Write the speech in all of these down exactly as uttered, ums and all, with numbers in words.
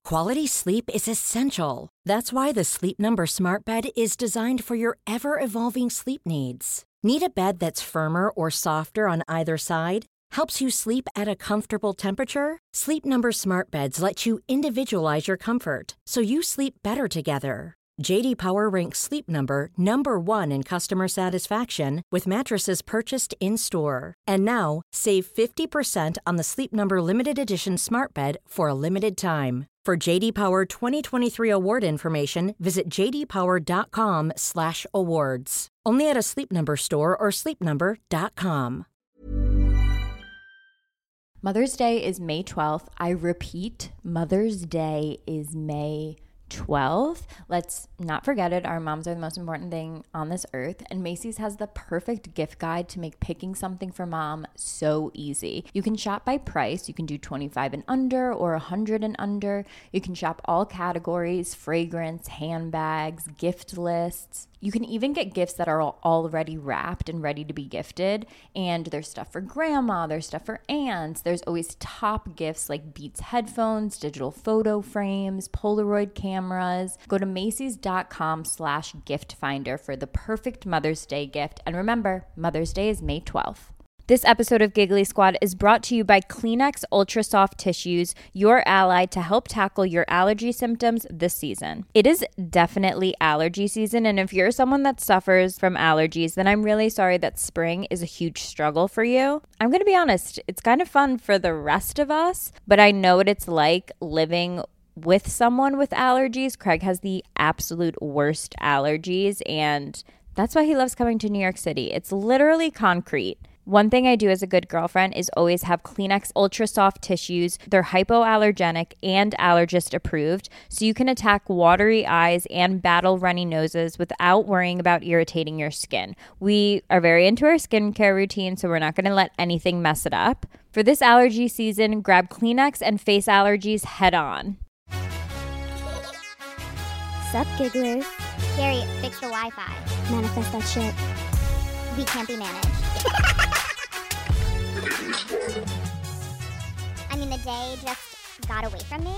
Quality sleep is essential. That's why the Sleep Number Smart Bed is designed for your ever-evolving sleep needs. Need a bed that's firmer or softer on either side? Helps you sleep at a comfortable temperature? Sleep Number Smart Beds let you individualize your comfort, so you sleep better together. J D Power ranks Sleep Number number one in customer satisfaction with mattresses purchased in-store. And now, save fifty percent on the Sleep Number Limited Edition Smart Bed for a limited time. For J D Power twenty twenty-three award information, visit j d power dot com slash awards. Only at a Sleep Number store or sleep number dot com. Mother's Day is May twelfth. I repeat, Mother's Day is May twelfth. Let's not forget it. Our moms are the most important thing on this earth, and Macy's has the perfect gift guide to make picking something for mom so easy. You can shop by price. You can do twenty-five and under or one hundred and under. You can shop all categories: fragrance, handbags, gift lists. You can even get gifts that are already wrapped and ready to be gifted. And there's stuff for grandma, there's stuff for aunts. There's always top gifts like Beats headphones, digital photo frames, Polaroid cameras. Go to Macys.com slash gift finder for the perfect Mother's Day gift. And remember, Mother's Day is May twelfth. This episode of Giggly Squad is brought to you by Kleenex Ultra Soft Tissues, your ally to help tackle your allergy symptoms this season. It is definitely allergy season, and if you're someone that suffers from allergies, then I'm really sorry that spring is a huge struggle for you. I'm going to be honest, it's kind of fun for the rest of us, but I know what it's like living with someone with allergies. Craig has the absolute worst allergies, and that's why he loves coming to New York City. It's literally concrete. One thing I do as a good girlfriend is always have Kleenex Ultra Soft Tissues. They're hypoallergenic and allergist approved, so you can attack watery eyes and battle runny noses without worrying about irritating your skin. We are very into our skincare routine, so we're not going to let anything mess it up. For this allergy season, grab Kleenex and face allergies head on. Sup, gigglers? Gary, fix the Wi-Fi. Manifest that shit. We can't be managed. I mean, the day just got away from me.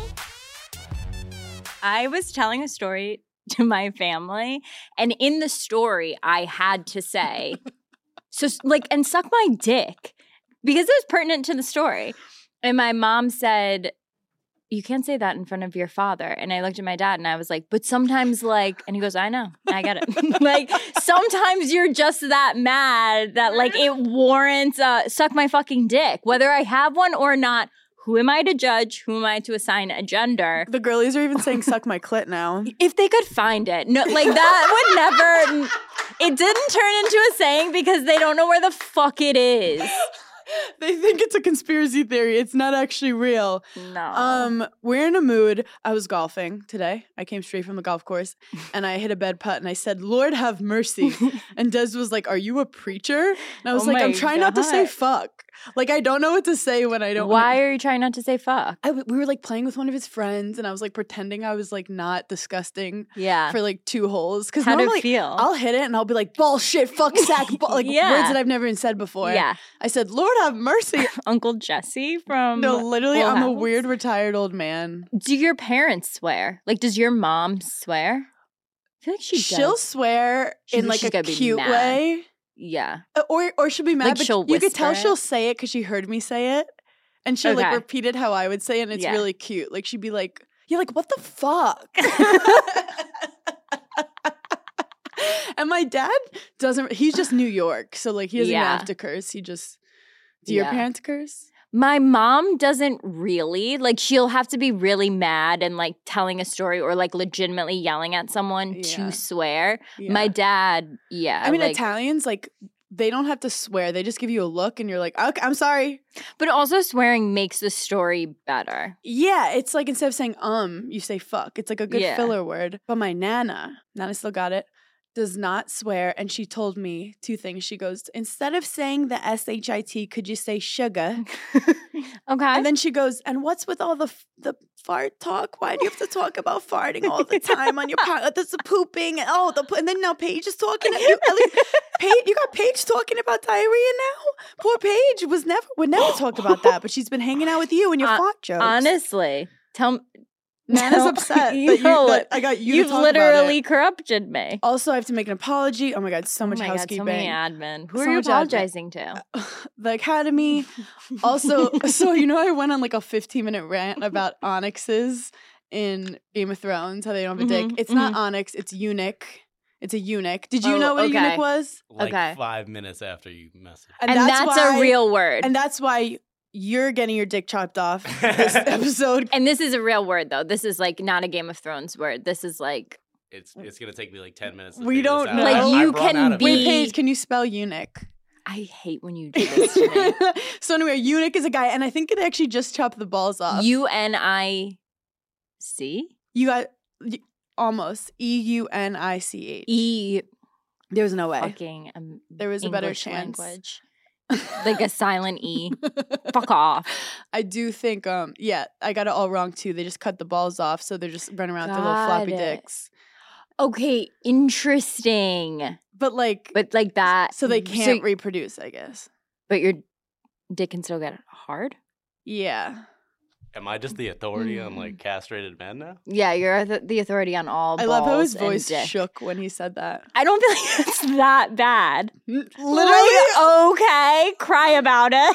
I was telling a story to my family, and in the story, I had to say, so like, and suck my dick, because it was pertinent to the story. And my mom said, you can't say that in front of your father. And I looked at my dad and I was like, but sometimes like, and he goes, I know, I get it. Like, sometimes you're just that mad that like it warrants uh, suck my fucking dick. Whether I have one or not, who am I to judge? Who am I to assign a gender? The girlies are even saying suck my clit now. If they could find it. No, like that would never, it didn't turn into a saying because they don't know where the fuck it is. They think it's a conspiracy theory. It's not actually real. No. Um, we're in a mood. I was golfing today. I came straight from the golf course and I hit a bad putt and I said, Lord have mercy. And Des was like, are you a preacher? And I was Oh like, my I'm trying not to say God. fuck. Like, I don't know what to say when I don't. Why are you trying not to say fuck? I w- we were like playing with one of his friends and I was like pretending I was like not disgusting Yeah. for like two holes. Because How did normally it feel? I'll hit it and I'll be like, bullshit, fuck, sack, bull, like Yeah. words that I've never even said before. Yeah. I said, Lord have mercy. Uncle Jesse from No, literally, Full I'm a House? weird retired old man. Do your parents swear? Like, does your mom swear? I feel like she She'll does. swear She- in like she's a gonna be cute mad. way. Yeah. Uh, Or or she'll be mad, Like, but she'll you could tell whisper she'll it? say it because she heard me say it. And she'll like Okay. repeat it how I would say it, and it's Yeah. really cute. Like she'd be like, you're like, what the fuck? And my dad doesn't, he's just New York. So like he doesn't even Yeah. have to curse. He just, do your Yeah. parents curse? My mom doesn't really. Like, she'll have to be really mad and, like, telling a story or, like, legitimately yelling at someone Yeah. to swear. Yeah. My dad, yeah. I mean, like, Italians, like, they don't have to swear. They just give you a look and you're like, okay, I'm sorry. But also swearing makes the story better. Yeah, it's like instead of saying um, you say fuck. It's like a good Yeah. filler word. But my Nana, Nana still got it, does not swear. And she told me two things. She goes, instead of saying the S H I T, could you say sugar? Okay. And then she goes, and what's with all the f- the fart talk? Why do you have to talk about farting all the time on your podcast? There's the pooping. And, oh, the po- and then now Paige is talking. At you, at least, Paige, you got Paige talking about diarrhea now? Poor Paige was never would never talk about that, but she's been hanging out with you and your Uh, fart jokes. Honestly, tell m- Nana's No, upset you that, you, know that it. I got you You've to talk literally about it. corrupted me. Also, I have to make an apology. Oh my God, so much oh my housekeeping. God, so many admin. Who So are you much admin. apologizing to? The Academy. Also, so you know, I went on like a fifteen minute rant about onyxes in Game of Thrones, how they don't have a Mhm, dick. It's not onyx, it's eunuch. It's a eunuch. Did you Oh, know what okay. a eunuch was? Like Okay. five minutes after you messaged. And, that's, why, a real word. And that's why you're getting your dick chopped off this episode. And this is a real word, though. This is like not a Game of Thrones word. This is like It's it's gonna take me like ten minutes. To We figure don't this out. know. Like, I- you I've run can out of be- Wait, it. Paige, can you spell eunuch? I hate when you do this to me. So anyway, eunuch is a guy, and I think it actually just chopped the balls off. U N I C you got you, almost E U N I C H. E There's no way. fucking um, There was a better English chance. language. Like a silent E. Fuck off. I do think, um, yeah, I got it all wrong too. They just cut the balls off, so they're just running around with their little floppy Got it. dicks. Okay, interesting. But like, But like that. so they can't so- reproduce, I guess. but your dick can still get hard? Yeah, Am I just the authority on Hmm. like castrated men now? Yeah, you're the, the authority on all I love how his balls and voice dick. shook when he said that. I don't feel like it's that bad. Literally, Like, okay, cry about it.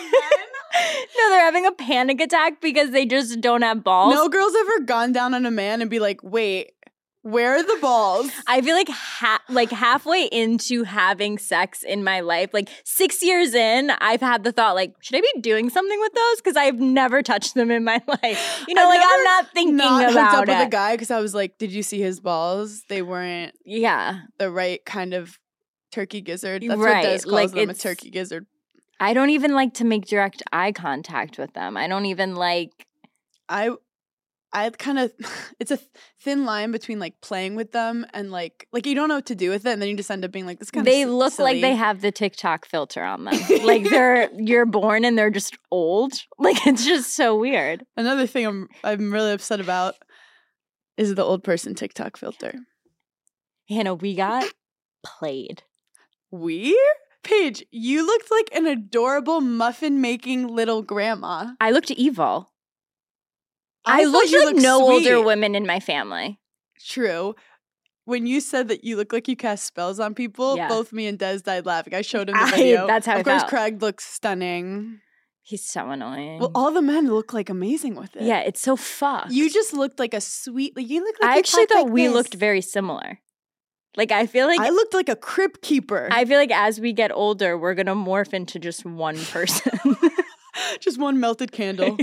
No, they're having a panic attack because they just don't have balls. no girl's ever gone down on a man and be like, "Wait, where are the balls?" I feel like ha- like halfway into having sex in my life, like six years in, I've had the thought like, should I be doing something with those? Because I've never touched them in my life. You know, I've like I'm never not thinking Not hooked about up it. with a guy because I was like, "Did you see his balls? They weren't Yeah, the right kind of turkey gizzard." That's Right, what Des calls like, them, a it's- turkey gizzard. I don't even like to make direct eye contact with them. I don't even like. I I kind of it's a thin line between like playing with them and like like you don't know what to do with it, and then you just end up being like this kind They of look like they have the TikTok filter on them. Like they're you're born and they're just old. Like it's just so weird. Another thing I'm I'm really upset about is the old person TikTok filter. Hannah, we got played. We? Paige, you looked like an adorable muffin making little grandma. I looked evil. I, thought looked you like looked no older sweet. women in my family. True. When you said that you look like you cast spells on people, Yeah. both me and Des died laughing. I showed him the I- video. that's how Of I course, felt. Craig looks stunning. He's so annoying. Well, all the men look like amazing with it. yeah, it's so fucked. You just looked like a sweet. Like you look like I you actually talk thought like we this. looked very similar. Like I feel like I looked like a crypt keeper. I feel like as we get older, we're gonna morph into just one person. Just one melted candle.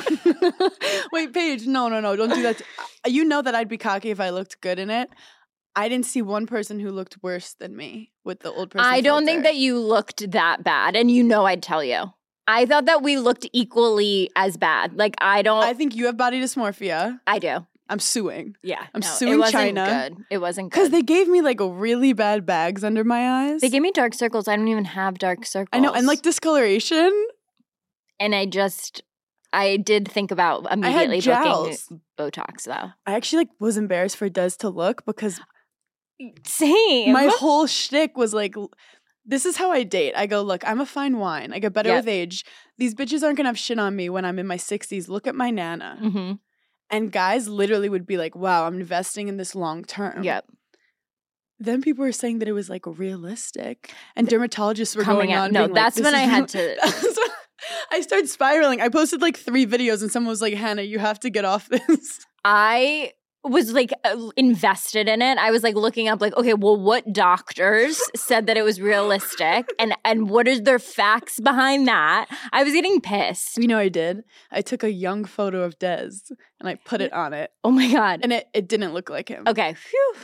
Wait, Paige, no, no, no, don't do that. You know that I'd be cocky if I looked good in it. I didn't see one person who looked worse than me with the old person. I don't think filter. that you looked that bad, and you know I'd tell you. I thought that we looked equally as bad. Like I don't. I think you have body dysmorphia. I do. I'm suing. Yeah, I'm no, suing it wasn't China. Good. It wasn't Because good. they gave me like a really bad bags under my eyes. They gave me dark circles. I don't even have dark circles. I know, and like discoloration. and I just, I did think about immediately jowls. booking Botox though. I actually like was embarrassed for Des to look because Same. my whole shtick was like, l- this is how I date. I go, look, I'm a fine wine. I get better Yep. with age. These bitches aren't gonna have shit on me when I'm in my sixties. Look at my nana. hmm And guys literally would be like, wow, I'm investing in this long term. Yep. Then people were saying that it was like realistic. And dermatologists were Coming going out- on. no, being like, that's "This when is I had real-" to- That's when I started spiraling. I posted like three videos and someone was like, Hannah, you have to get off this. I was like uh, invested in it. I was like looking up like, okay, well, what doctors said that it was realistic and and what is their facts behind that? I was getting pissed. You know what I did? I took a young photo of Des and I put it on it. Oh my God. And it, it didn't look like him. Okay. Phew.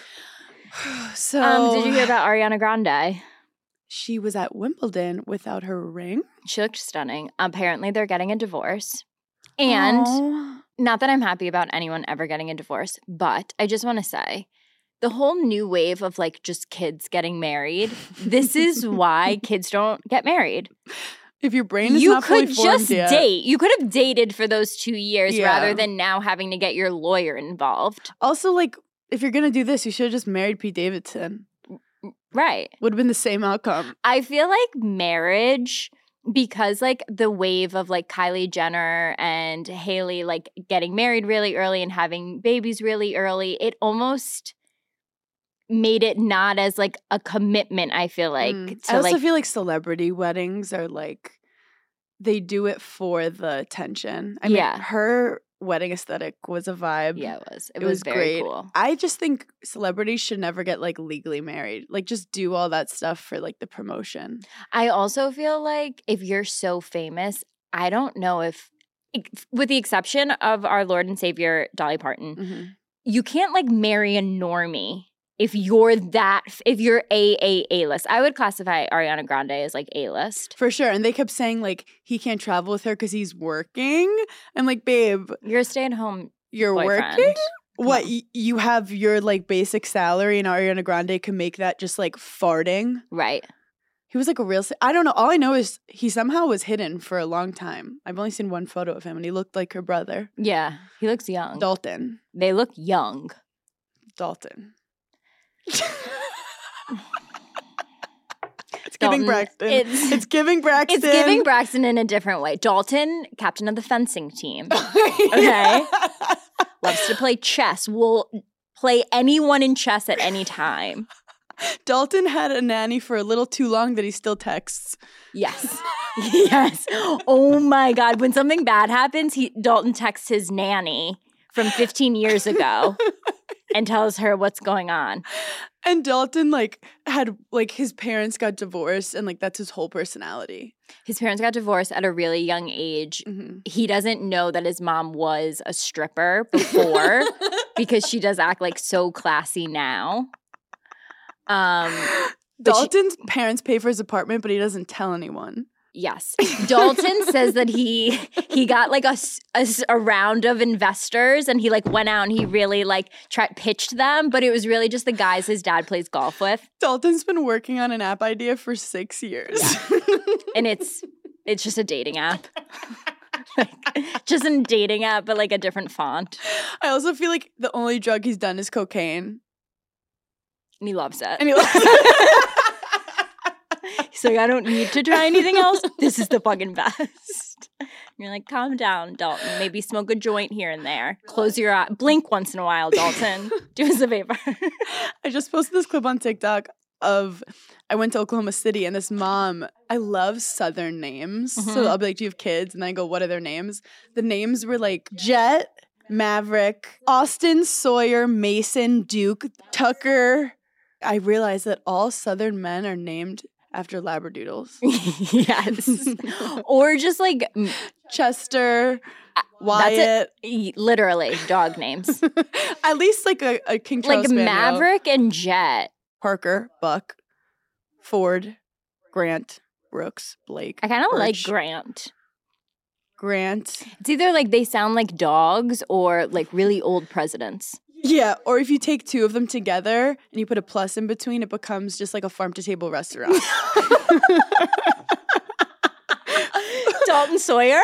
So Um, did you hear about Ariana Grande? she was at Wimbledon without her ring? She looked stunning. Apparently they're getting a divorce. And Aw. not that I'm happy about anyone ever getting a divorce, but I just want to say the whole new wave of like just kids getting married, this is why kids don't get married. If your brain is You not fully could formed just yet, date. You could have dated for those two years Yeah. rather than now having to get your lawyer involved. Also, like, if you're gonna do this, you should have just married Pete Davidson. Right. Would have been the same outcome. I feel like marriage because like the wave of like Kylie Jenner and Hailey like getting married really early and having babies really early, it almost made it not as like a commitment, I feel like. Mm. To, I also like, feel like celebrity weddings are like, they do it for the attention. I mean, Yeah. her wedding aesthetic was a vibe. yeah, it was. It, It was, was very great. cool. I just think celebrities should never get like legally married. Like just do all that stuff for like the promotion. I also feel like if you're so famous, I don't know if, with the exception of our Lord and Savior Dolly Parton, Mm-hmm. you can't like marry a normie if you're that, if you're A A A list. I would classify Ariana Grande as like A list. For sure. And they kept saying like he can't travel with her because he's working. I'm like, babe, You're a stay at home you're boyfriend. working? What, on. y- you have your like basic salary and Ariana Grande can make that just like farting? Right. He was like a real, I don't know. All I know is he somehow was hidden for a long time. I've only seen one photo of him and he looked like her brother. Yeah. He looks young. Dalton. They look young. Dalton. It's Dalton, giving Braxton. it's- It's, giving Braxton. It's giving Braxton in a different way. Dalton, captain of the fencing team. Okay. Loves to play chess. Will play anyone in chess at any time. Dalton had a nanny for a little too long that he still texts. Yes. Yes. Oh my God. When something bad happens, he Dalton texts his nanny from fifteen years ago and tells her what's going on. And Dalton like had like his parents got divorced and like that's his whole personality. His parents got divorced at a really young age. Mm-hmm. He doesn't know that his mom was a stripper before because she does act like so classy now. Um, but she- Dalton's parents pay for his apartment, but he doesn't tell anyone. Yes. Dalton says that he he got like a, s- a s- a round of investors and he like went out and he really like tried pitched them, but it was really just the guys his dad plays golf with. Dalton's been working on an app idea for six years. And it's it's just a dating app. Like, just a dating app, but like a different font. I also feel like the only drug he's done is cocaine. And he loves it. And he loves He's like, I don't need to try anything else. This is the fucking best. You're like, calm down, Dalton. Maybe smoke a joint here and there. Close your eye. Blink once in a while, Dalton. Do us a favor. I just posted this clip on TikTok of I went to Oklahoma City and this mom, I love Southern names. Mhm. So I'll be like, do you have kids? And I go, what are their names? The names were like Jet, Maverick, Austin, Sawyer, Mason, Duke, Tucker. I realized that all Southern men are named after Labradoodles. Yes. Or just like, m- Chester, that's Wyatt. it. Literally, dog names. At least like a, a King Charles Like Spaniel. Maverick and Jet. Parker, Buck, Ford, Grant, Brooks, Blake. I kind of like Birch, Grant. Grant. It's either like they sound like dogs or like really old presidents. Yeah, or if you take two of them together and you put a plus in between, it becomes just like a farm to table restaurant. Dalton Sawyer?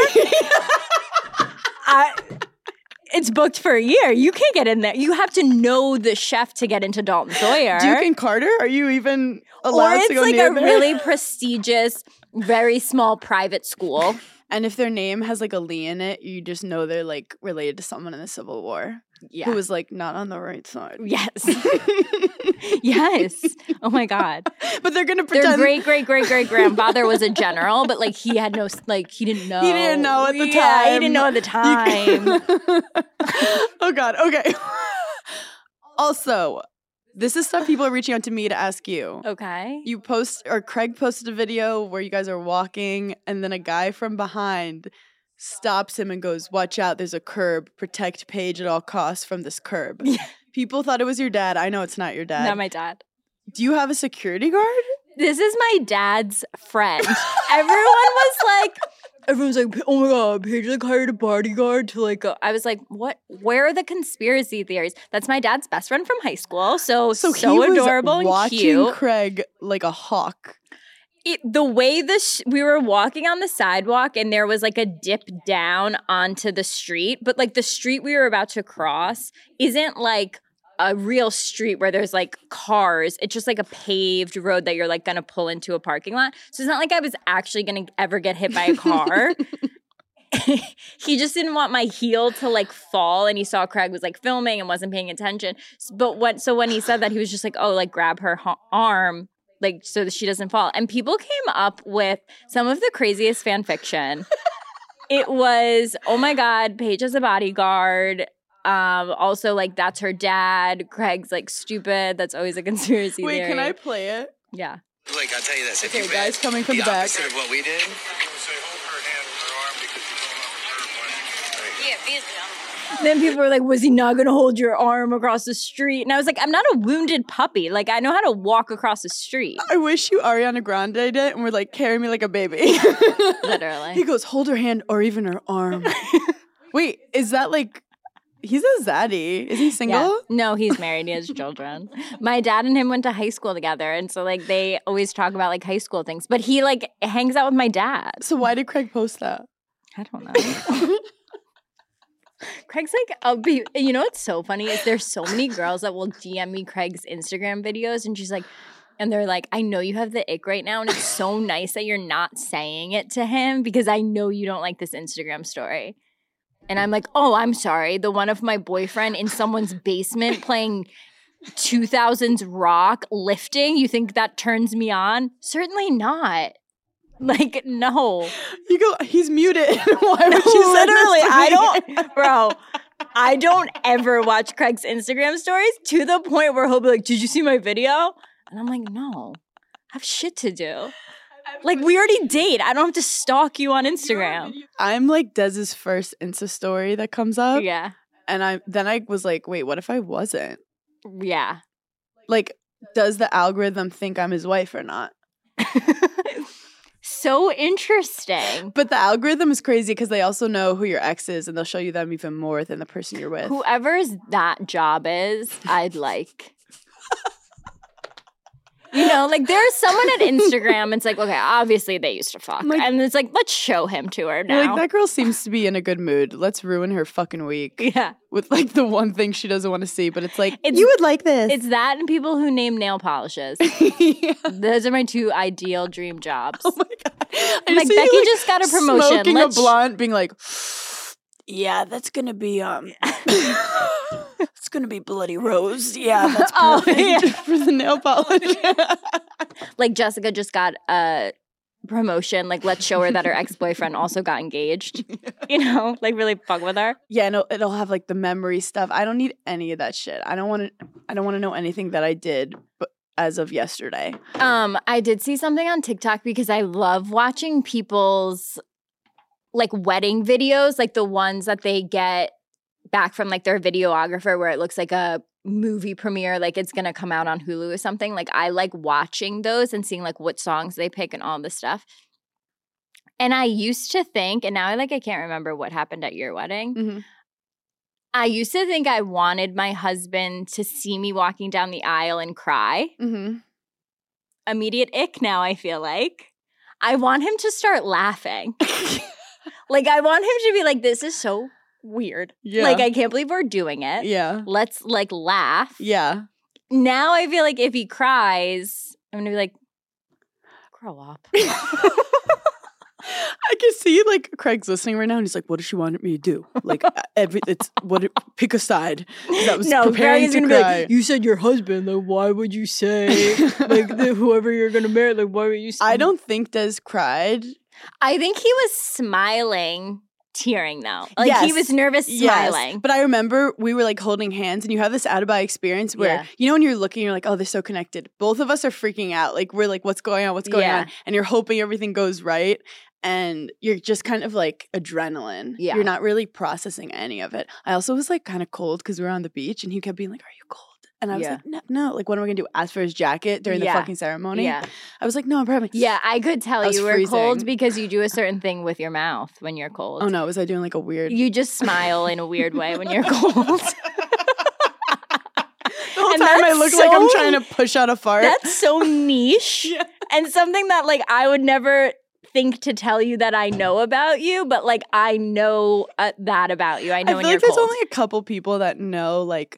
I, it's booked for a year. You can't get in there. You have to know the chef to get into Dalton Sawyer. Duke and Carter, are you even or allowed it's to go like near a there? really prestigious, very small private school. And if their name has like a Lee in it, you just know they're like related to someone in the Civil War Yeah. who was like not on the right side. Yes. Yes. Oh my God. But they're gonna Their pretend great great great great grandfather was a general, but like he had no like he didn't know. He didn't know at the Yeah, he time. didn't know at the time. Oh God. Okay. Also, this is stuff people are reaching out to me to ask you. Okay. You post, or Craig posted a video where you guys are walking, and then a guy from behind stops him and goes, "Watch out, there's a curb. Protect Paige at all costs from this curb." People thought it was your dad. I know it's not your dad. Not my dad. Do you have a security guard? This is my dad's friend. Everyone was like, everyone's like, oh my God, Paige like hired a bodyguard to like go. I was like, what? Where are the conspiracy theories? That's my dad's best friend from high school. So, so, he was adorable and watching cute. Craig like a hawk. It, the way the sh- we were walking on the sidewalk and there was like a dip down onto the street, but like the street we were about to cross isn't like a real street where there's like cars. It's just like a paved road that you're like gonna pull into a parking lot. So it's not like I was actually gonna ever get hit by a car. He just didn't want my heel to like fall, and he saw Craig was like filming and wasn't paying attention. But what? So when he said that, he was just like, "Oh, like grab her ha- arm, like so that she doesn't fall." And people came up with some of the craziest fan fiction. It was, oh my God, Paige is a bodyguard. Um, also, like that's her dad. Craig's like stupid. That's always a conspiracy Wait, theory. can I play it? Yeah. Like, I'll tell you this. Okay, if you guys read coming from the the back. opposite of what we did, Then people were like, was he not going to hold your arm across the street? And I was like, I'm not a wounded puppy. Like, I know how to walk across the street. I wish you Ariana Grande did and were like, carry me like a baby. Literally. He goes, hold her hand or even her arm. Wait, is that like, he's a zaddy. Is he single? Yeah. No, he's married. He has children. My dad and him went to high school together. And so, like, they always talk about, like, high school things. But he, like, hangs out with my dad. So why did Craig post that? I don't know. Craig's like, I'll be, you know what's so funny is there's so many girls that will D M me Craig's Instagram videos, and she's like, and they're like, I know you have the ick right now, and it's so nice that you're not saying it to him because I know you don't like this Instagram story. And I'm like, oh, I'm sorry. The one of my boyfriend in someone's basement playing two thousands rock lifting, you think that turns me on? Certainly not. Like, no. You go, he's muted. Why would No, you send this literally, to I me? don't, bro, I don't ever watch Craig's Instagram stories to the point where he'll be like, did you see my video? And I'm like, no, I have shit to do. Like, we already date. I don't have to stalk you on Instagram. I'm like Dez's first Insta story that comes up. Yeah. And I then I was like, wait, what if I wasn't? Yeah. Like, does the algorithm think I'm his wife or not? So interesting. But the algorithm is crazy because they also know who your ex is and they'll show you them even more than the person you're with. Whoever's that job is, I'd like. You know, like there's someone at Instagram, it's like, okay, obviously they used to fuck. Like- and it's like, let's show him to her You're now. like, that girl seems to be in a good mood. Let's ruin her fucking week. Yeah. With like the one thing she doesn't want to see. But it's like, It's- you would like this. It's that and people who name nail polishes. Yeah. Those are my two ideal dream jobs. Oh my God. I I'm like, see you, Becky just got a promotion. Smoking Let's a blunt, being like, yeah, that's going to be, um, it's going to be Bloody Rose. Yeah, that's Oh, perfect yeah. for the nail polish. like Jessica just got a promotion. Like, let's show her that her ex-boyfriend also got engaged. You know, like really fuck with her. Yeah, no, it'll have like the memory stuff. I don't need any of that shit. I don't want to. I don't want to know anything that I did, but as of yesterday. Um, I did see something on TikTok because I love watching people's like wedding videos, like the ones that they get back from like their videographer where it looks like a movie premiere, like it's gonna come out on Hulu or something. Like I like watching those and seeing like what songs they pick and all this stuff. And I used to think, and now I like I can't remember what happened at your wedding. Mm-hmm. I used to think I wanted my husband to see me walking down the aisle and cry. Mm-hmm. Immediate ick now, I feel like. I want him to start laughing. Like, I want him to be like, this is so weird. Yeah. Like, I can't believe we're doing it. Yeah. Let's, like, laugh. Yeah. Now I feel like if he cries, I'm going to be like, grow up. I can see like Craig's listening right now, and he's like, "What does she want me to do? Like, every it's what? It, pick a side." 'Cause I was No, preparing Craig's to going to be cry. like, you said your husband. Like, why would you say, like, the, whoever you're going to marry, like, why would you say? I don't think Des cried. I think he was smiling, tearing, though. Like, he Yes. was nervous, Yes, smiling. but I remember we were like holding hands, and you have this out of body experience where Yeah. you know when you're looking, you're like, "Oh, they're so connected." Both of us are freaking out. Like we're like, "What's going on? What's going Yeah. on?" And you're hoping everything goes right, and you're just kind of like adrenaline. Yeah. You're not really processing any of it. I also was like kind of cold because we were on the beach, and he kept being like, "Are you cold?" And I was Yeah. like, "No, no." Like, what am I gonna do? Ask for his jacket during Yeah. the fucking ceremony? Yeah. I was like, "No, I'm probably." Yeah, I could tell I was you were cold freezing. because you do a certain thing with your mouth when you're cold. Oh no, was I doing like a weird? You just smile in a weird way when you're cold. The whole and time I that's look like I'm so- trying to push out a fart. That's so niche and something that like I would never think to tell you that I know about you, but like I know uh, that about you. I know I when feel you're like there's cold. only a couple people that know like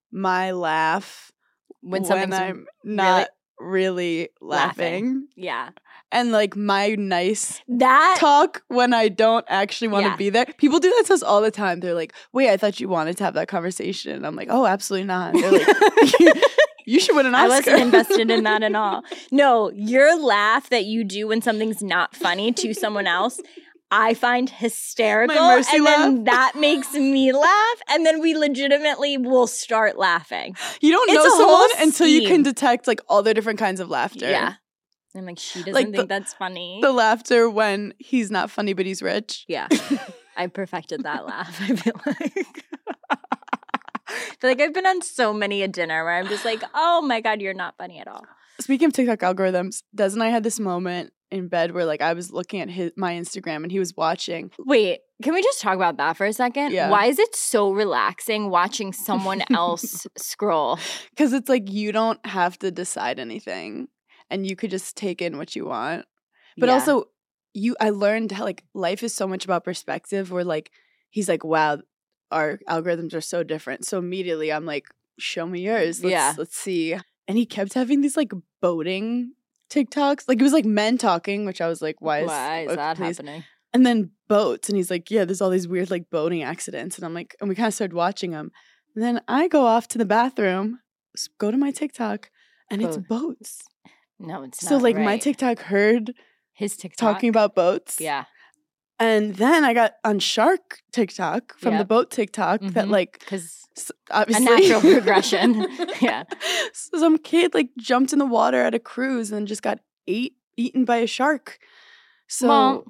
my laugh When when, something's I'm not really, laughing. laughing. Yeah. And like my nice That talk when I don't actually want to Yeah. be there. People do that to us all the time. They're like, wait, I thought you wanted to have that conversation. And I'm like, oh, absolutely not. They're like, you should win an I Oscar. wasn't invested in that at all. No, your laugh that you do when something's not funny to someone else, I find hysterical. My mercy and then laugh. that makes me laugh. And then we legitimately will start laughing. You don't It's know a whole someone until you can scheme. detect like all their different kinds of laughter. Yeah. I'm like, she doesn't Like think the- that's funny. The laughter when he's not funny, but he's rich. Yeah. I perfected that laugh, I feel like. I feel like I've been on so many a dinner where I'm just like, oh my God, you're not funny at all. Speaking of TikTok algorithms, Des and I had this moment in bed where like I was looking at his my Instagram and he was watching. Wait, can we just talk about that for a second? Yeah. Why is it so relaxing watching someone else scroll? Because it's like you don't have to decide anything and you could just take in what you want. But Yeah. also you I learned how like life is so much about perspective where like he's like, wow, our algorithms are so different. So immediately I'm like, show me yours. Let's, Yeah. let's see. And he kept having these like boating TikToks. Like it was like men talking, which I was like, why is, Why is okay, that please. happening? And then boats. And he's like, yeah, there's all these weird like boating accidents. And I'm like, and we kind of started watching them. And then I go off to the bathroom, s- go to my TikTok, and it's Boat. boats. No, it's not. So like my right. TikTok heard His TikTok. talking about boats. Yeah. And then I got on Shark TikTok from the Yep. boat TikTok that Mhm. like Because s- a obviously natural progression. Yeah. So some kid like jumped in the water at a cruise and just got ate eaten by a shark. So Well,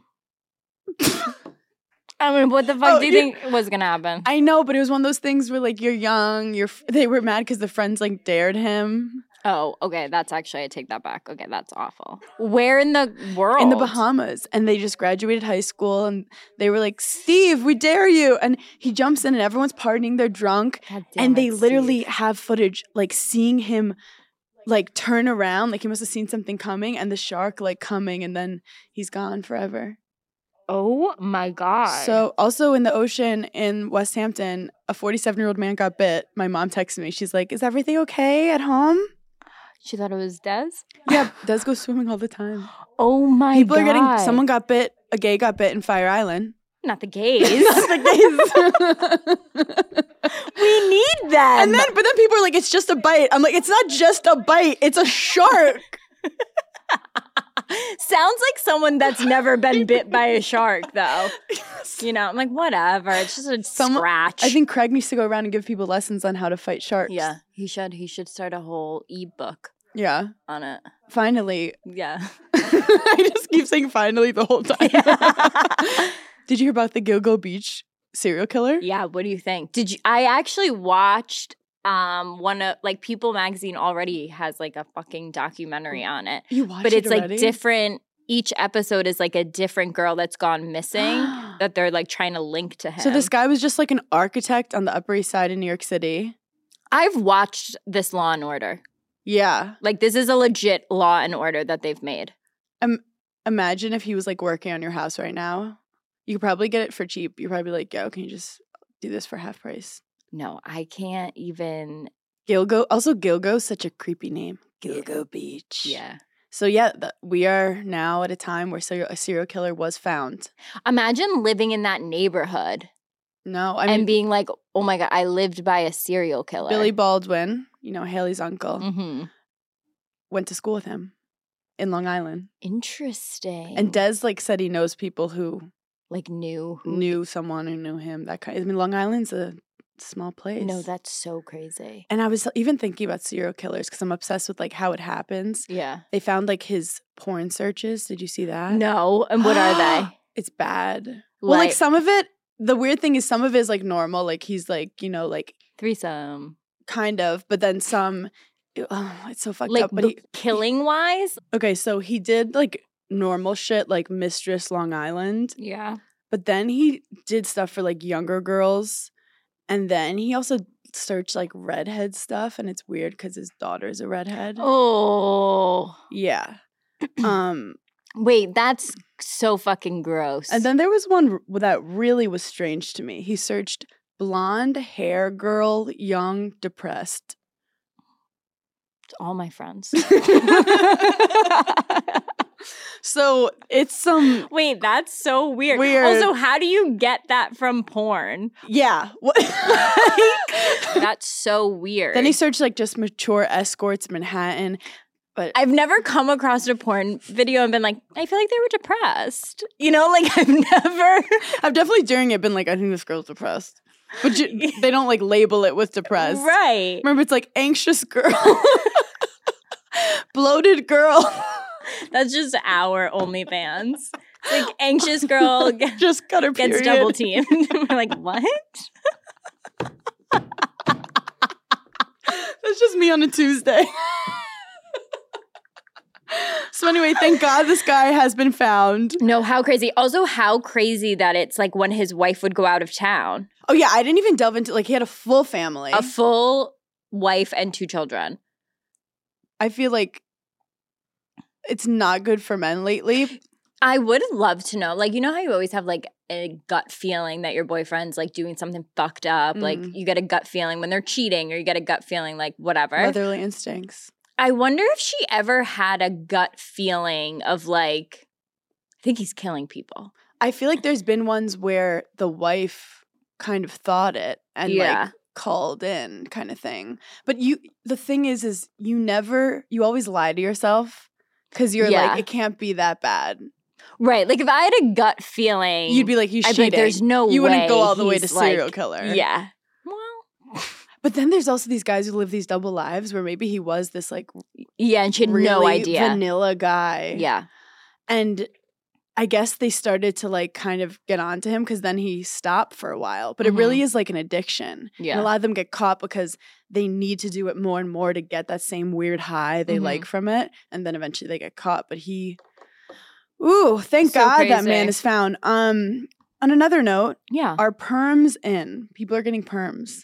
I mean, what the fuck Oh, do you you- think was going to happen? I know, but it was one of those things where like you're young, you're f- they were mad because the friends like dared him Oh, okay. That's actually, I take that back. Okay, that's awful. Where in the world? in the Bahamas, and they just graduated high school, and they were like, "Steve, we dare you!" And he jumps in, and everyone's partying, they're drunk, God damn and they it, literally Steve. have footage like seeing him like turn around, like he must have seen something coming, and the shark like coming, and then he's gone forever. Oh my God. So also in the ocean in West Hampton, a forty-seven-year-old man got bit. My mom texted me. She's like, "Is everything okay at home?" She thought it was Des? Yeah, Des goes swimming all the time. Oh my People God. are getting. Someone got bit. A gay got bit in Fire Island. Not the gays. Not the gays. We need them. And then, but then people are like, "It's just a bite." I'm like, "It's not just a bite. It's a shark." Sounds like someone that's never been bit by a shark, though. You know, I'm like, whatever. It's just a Someone- scratch. I think Craig needs to go around and give people lessons on how to fight sharks. Yeah, he should. He should start a whole ebook Yeah. on it. Finally. Yeah. I just keep saying finally the whole time. Did you hear about the Gilgo Beach serial killer? Yeah. What do you think? Did you? I actually watched um one of like People Magazine already has like a fucking documentary on it, You watched but it it's like already? different. Each episode is like a different girl that's gone missing that they're like trying to link to him. So this guy was just like an architect on the Upper East Side in New York City. I've watched this Law and Order. Yeah. Like this is a legit Law and Order that they've made. Um, imagine if he was like working on your house right now. You could probably get it for cheap. You're probably like, yo, can you just do this for half price? No, I can't even. Gilgo. Also, Gilgo's such a creepy name. Gilgo Beach. Yeah. So yeah, th- we are now at a time where serial, a serial killer was found. Imagine living in that neighborhood No, I mean and being like, oh my God, I lived by a serial killer. Billy Baldwin, you know, Haley's uncle, Mm-hmm. went to school with him in Long Island. Interesting. And Des like said he knows people who like knew who. knew someone who knew him. That kind. I mean, Long Island's a small place. No, that's so crazy. And I was even thinking about serial killers because I'm obsessed with like how it happens. Yeah. They found like his porn searches. Did you see that? No. And what are they? It's bad. Well, like Like- some of it, the weird thing is some of it is like normal. Like he's like, you know, like Threesome. kind of, but then some, oh, it's so fucked Like up. But he, killing wise? okay, so he did like normal shit like Mistress Long Island, Yeah. but then he did stuff for like younger girls. And then he also searched like redhead stuff. And it's weird because his daughter's a redhead. Oh. Yeah. Um, Wait, that's so fucking gross. and then there was one r- that really was strange to me. He searched blonde hair girl, young, depressed. It's all my friends. So it's some Wait, that's so weird. Weird. Also, how do you get that from porn? yeah. What? That's so weird. Then he searched like just mature escorts Manhattan, but I've never come across a porn video and been like, I feel like they were depressed. You know, like I've never. I've definitely during it been like, I think this girl's depressed, but you, they don't like label it with depressed. Right. Remember, it's like anxious girl, bloated girl. That's just our OnlyFans. It's like anxious girl g- Just got her gets period. double teamed. We're like, what? That's just me on a Tuesday. So anyway, thank God this guy has been found. No, how crazy. Also, how crazy that it's like when his wife would go out of town. Oh yeah, I didn't even delve into like he had a full family. A full wife and two children. I feel like it's not good for men lately. I would love to know. Like, you know how you always have like a gut feeling that your boyfriend's like doing something fucked up? Like, Mm. you get a gut feeling when they're cheating, or you get a gut feeling like whatever. Motherly instincts. I wonder if she ever had a gut feeling of like, I think he's killing people. I feel like there's been ones where the wife kind of thought it and Yeah. like called in kind of thing. But you the thing is is you never you always lie to yourself cuz you're Yeah. like it can't be that bad. Right. Like, if I had a gut feeling, You'd be like he's I'd be cheating. like, there's no you way wouldn't go all the way to he's, serial like- killer. Yeah. Well, But then there's also these guys who live these double lives where maybe he was this like yeah, and she had really no idea. vanilla guy. Yeah. And I guess they started to like kind of get onto him because then he stopped for a while. But it really is like an addiction. And Yeah. a lot of them get caught because they need to do it more and more to get that same weird high they Mhm. like from it. And then eventually they get caught. But he, ooh, thank So God that crazy. man is found. Um, on another note, Yeah. are perms in? People are getting perms.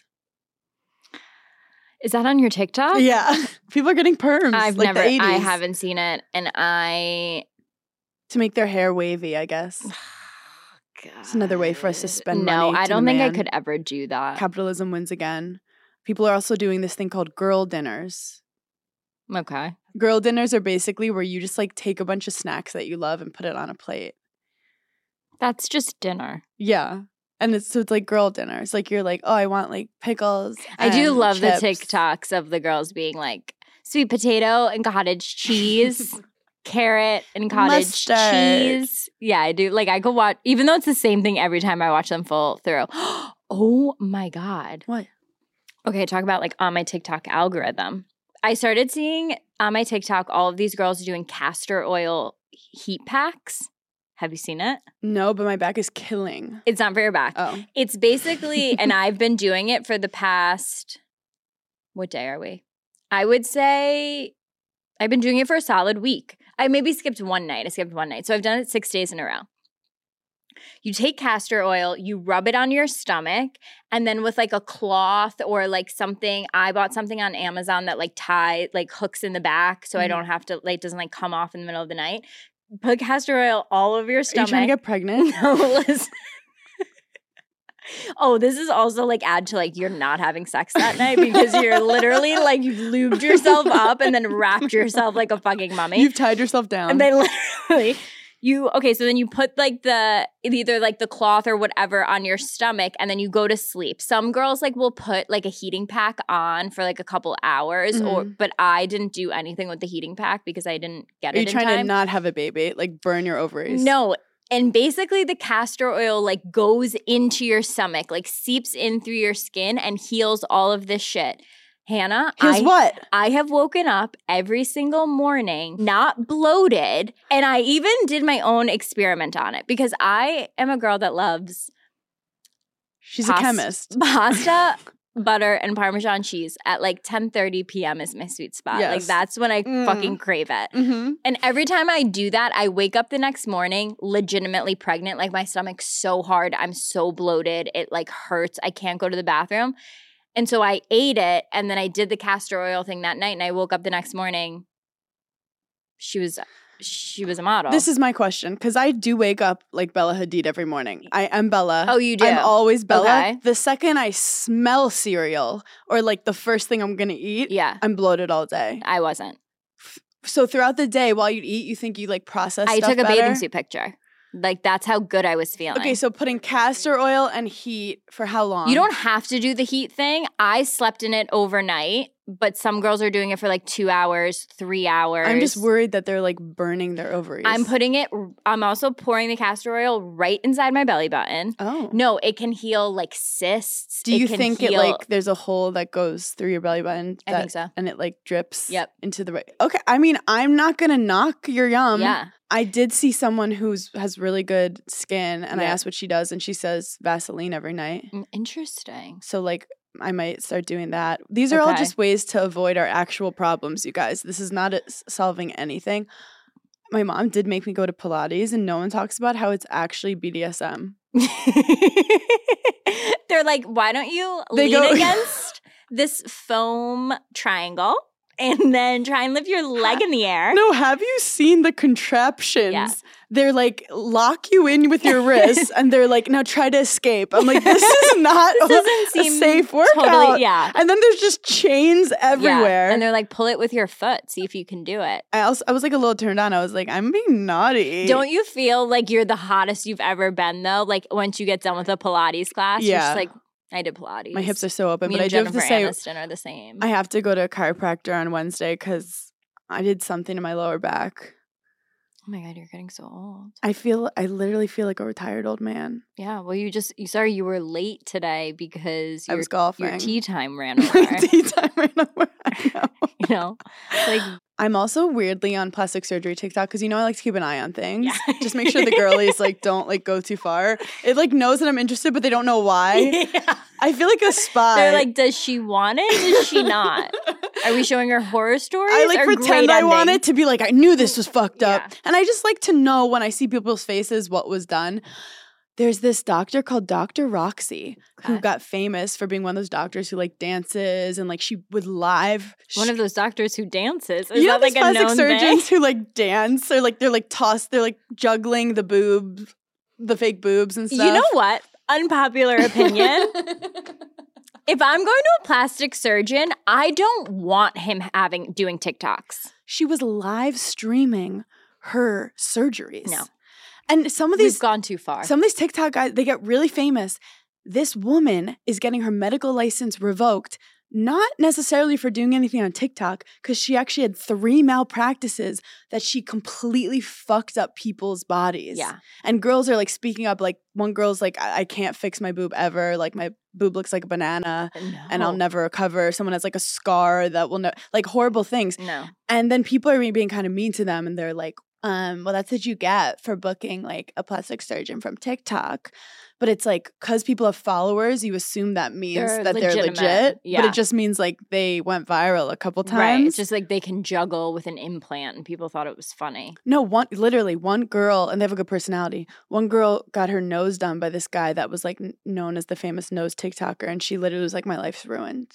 Is that on your TikTok? Yeah. People are getting perms. I've like the never, I eighties, haven't seen it. And I, To make their hair wavy, I guess. It's another way for us to spend no, money I to the don't think I man. could ever do that. Capitalism wins again. People are also doing this thing called girl dinners. Okay. Girl dinners are basically where you just like take a bunch of snacks that you love and put it on a plate. That's just dinner. Yeah. And it's so it's like girl dinners. Like you're like, oh, I want like pickles. I do and love chips. the TikToks of the girls being like sweet potato and cottage cheese, carrot and cottage Mustard. cheese. Yeah, I do. Like, I could watch, even though it's the same thing every time I watch them full through. Oh my God. What? Okay, talk about like on my TikTok algorithm. I started seeing on my TikTok all of these girls doing castor oil heat packs. Have you seen it? No, but my back is killing. It's not for your back. Oh. It's basically, and I've been doing it for the past, what day are we? I would say I've been doing it for a solid week. I maybe skipped one night. I skipped one night. So I've done it six days in a row. You take castor oil, you rub it on your stomach, and then with like a cloth or like something, I bought something on Amazon that like tie, like hooks in the back so I Mhm. don't have to, like, doesn't like come off in the middle of the night. Put castor oil all over your Are you stomach. trying to get pregnant? No, listen. Oh, this is also like add to like you're not having sex that night because you're literally like you've lubed yourself up and then wrapped yourself like a fucking mummy. You've tied yourself down. and then literally you okay, so then you put like the either like the cloth or whatever on your stomach and then you go to sleep. Some girls like will put like a heating pack on for like a couple hours or Mhm. but I didn't do anything with the heating pack because I didn't get Are it you in trying time. to not have a baby? Like burn your ovaries? No. And basically the castor oil like goes into your stomach, like seeps in through your skin and heals all of this shit. Hannah, Here's I, what? I have woken up every single morning not bloated. And I even did my own experiment on it because I am a girl that loves She's Pas- a chemist. pasta, butter, and Parmesan cheese at like ten thirty p.m. is my sweet spot. Like Yes. that's when I Mm. fucking crave it. Mm-hmm. And every time I do that, I wake up the next morning legitimately pregnant. Like my stomach's so hard. I'm so bloated. It like hurts. I can't go to the bathroom. And so I ate it and then I did the castor oil thing that night and I woke up the next morning. She was she was a model. This is my question because I do wake up like Bella Hadid every morning. I am Bella. Oh, you do? I'm always Bella. Okay. The second I smell cereal or like the first thing I'm gonna eat, yeah, I'm bloated all day. I wasn't. So throughout the day, while you eat, you think you like process. I stuff took a better? bathing suit picture. Like that's how good I was feeling. Okay, so putting castor oil and heat for how long? You don't have to do the heat thing. I slept in it overnight, but some girls are doing it for like two hours, three hours. I'm just worried that they're like burning their ovaries. I'm putting it, I'm also pouring the castor oil right inside my belly button. Oh. No, it can heal like cysts. Do you it can think heal, it like there's a hole that goes through your belly button? I that- think so. And it like drips Yep. into the right. Okay, I mean, I'm not gonna knock your yum. Yeah. I did see someone who's has really good skin, and I Yeah. asked what she does, and she says Vaseline every night. Mm, Interesting. So like, I might start doing that. These are all Okay. just ways to avoid our actual problems, you guys. This is not a, solving anything. My mom did make me go to Pilates, and no one talks about how it's actually B D S M. They're like, why don't you They lean go- against this foam triangle and then try and lift your leg in the air? No, have you seen the contraptions? Yeah. They're like lock you in with your wrists, and they're like, now try to escape. I'm like, this is not This a, doesn't a seem safe workout. totally- yeah. And then there's just chains Yeah. everywhere. And they're like, pull it with your foot. See if you can do it. I also I was like a little turned on. I was like, I'm being naughty. Don't you feel like you're the hottest you've ever been, though? Like, once you get done with a Pilates class, you're Yeah. just like, I did Pilates. My hips are so open, Me but I and do have Jennifer to say, Aniston are the same. I have to go to a chiropractor on Wednesday because I did something to my lower back. Oh my God, you're getting so old. I feel, I literally feel like a retired old man. Yeah, well, you just, you sorry you were late today because I your, was golfing. your tea time ran over. My tea time ran over. I know. You know? Like, I'm also weirdly on plastic surgery TikTok because you know I like to keep an eye on things. Yeah. Just make sure the girlies like don't like go too far. It like knows that I'm interested, but they don't know why. yeah. I feel like a spy. They're like, does she want it? Does she not? Are we showing her horror stories? I like or pretend great I want endings? it to be like I knew this was fucked up, Yeah. and I just like to know when I see people's faces what was done. There's this doctor called Doctor Roxy who Okay. got famous for being one of those doctors who like dances and like she would live. One of those doctors who dances. Is you know that those like a plastic known surgeons thing? who like dance or like they're like tossed, they're like juggling the boobs, the fake boobs and stuff. You know what? Unpopular opinion. If I'm going to a plastic surgeon, I don't want him having doing TikToks. She was live streaming her surgeries. No. And some of We've these gone too far. some of these TikTok guys, they get really famous. This woman is getting her medical license revoked, not necessarily for doing anything on TikTok, because she actually had three malpractices that she completely fucked up people's bodies. Yeah. And girls are like speaking up, like one girl's like, I, I can't fix my boob ever. Like my boob looks like a banana and I'll No. never recover. Someone has like a scar that will never, like horrible things. No. And then people are being kind of mean to them and they're like, um, well, that's what you get for booking like a plastic surgeon from TikTok. But it's like, because people have followers, you assume that means They're that they're legitimate. legit. But Yeah. it just means like they went viral a couple times. Right. It's just like they can juggle with an implant and people thought it was funny. No, one literally one girl, and they have a good personality. One girl got her nose done by this guy that was like n- known as the famous nose TikToker, and she literally was like, "My life's ruined."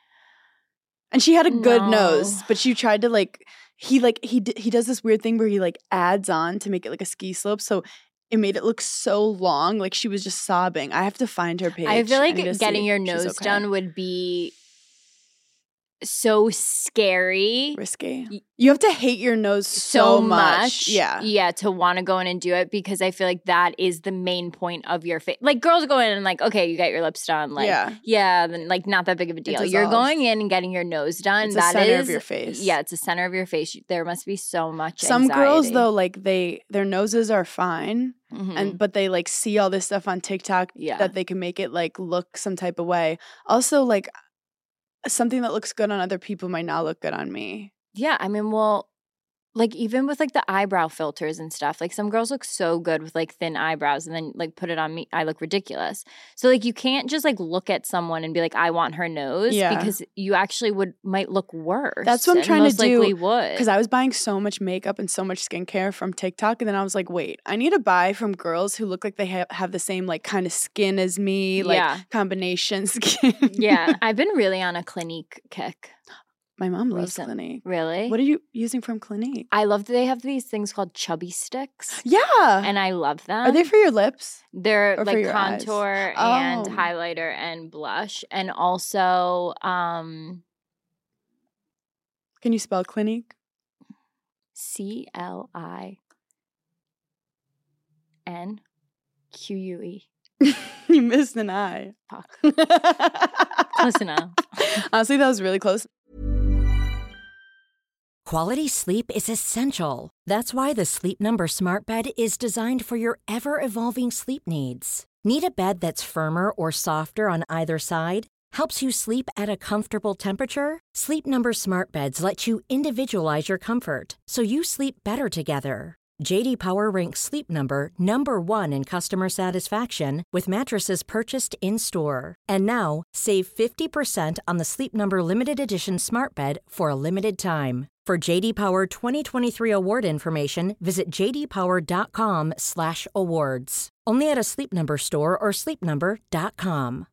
And she had a good No. nose, but she tried to like he like he d- he does this weird thing where he like adds on to make it like a ski slope, so it made it look so long, like she was just sobbing. I have to find her page. I feel like need to getting see your if she's nose okay. done would be so scary. risky. Y- You have to hate your nose so, So much. Yeah. Yeah, to want to go in and do it because I feel like that is the main point of your face. Like girls go in and like, okay, you got your lips done. Like, Yeah. yeah, then like not that big of a deal. You're dissolves. going in and getting your nose done. It's the That center of is- your face. Yeah, it's the center of your face. There must be so much Some girls anxiety. though, like they their noses are fine. Mhm. And but they like see all this stuff on TikTok Yeah. that they can make it like look some type of way. Also, like something that looks good on other people might not look good on me. Yeah, I mean, well, like even with like the eyebrow filters and stuff, like some girls look so good with like thin eyebrows and then like put it on me, I look ridiculous. So like you can't just like look at someone and be like, I want her nose Yeah. because you actually would might look worse. That's what I'm and trying to most likely do, would. Because I was buying so much makeup and so much skincare from TikTok, and then I was like, wait, I need to buy from girls who look like they have, have the same like kind of skin as me, like Yeah. combination skin. Yeah, I've been really on a Clinique kick. My mom loves Recent- Clinique. Really? What are you using from Clinique? I love that they have these things called chubby sticks. Yeah. And I love them. Are they for your lips? They're or for like your eyes? contour and Oh. highlighter and blush. And also um Can you spell Clinique? C L I N Q U E. You missed an I. Fuck. Close enough. Honestly, that was really close. Quality sleep is essential. That's why the Sleep Number Smart Bed is designed for your ever-evolving sleep needs. Need a bed that's firmer or softer on either side? Helps you sleep at a comfortable temperature? Sleep Number Smart Beds let you individualize your comfort so you sleep better together. J D Power ranks Sleep Number number one in customer satisfaction with mattresses purchased in-store. And now, save fifty percent on the Sleep Number Limited Edition Smart Bed for a limited time. For J D Power twenty twenty-three award information, visit j d power dot com slash awards. Only at a Sleep Number store or sleep number dot com.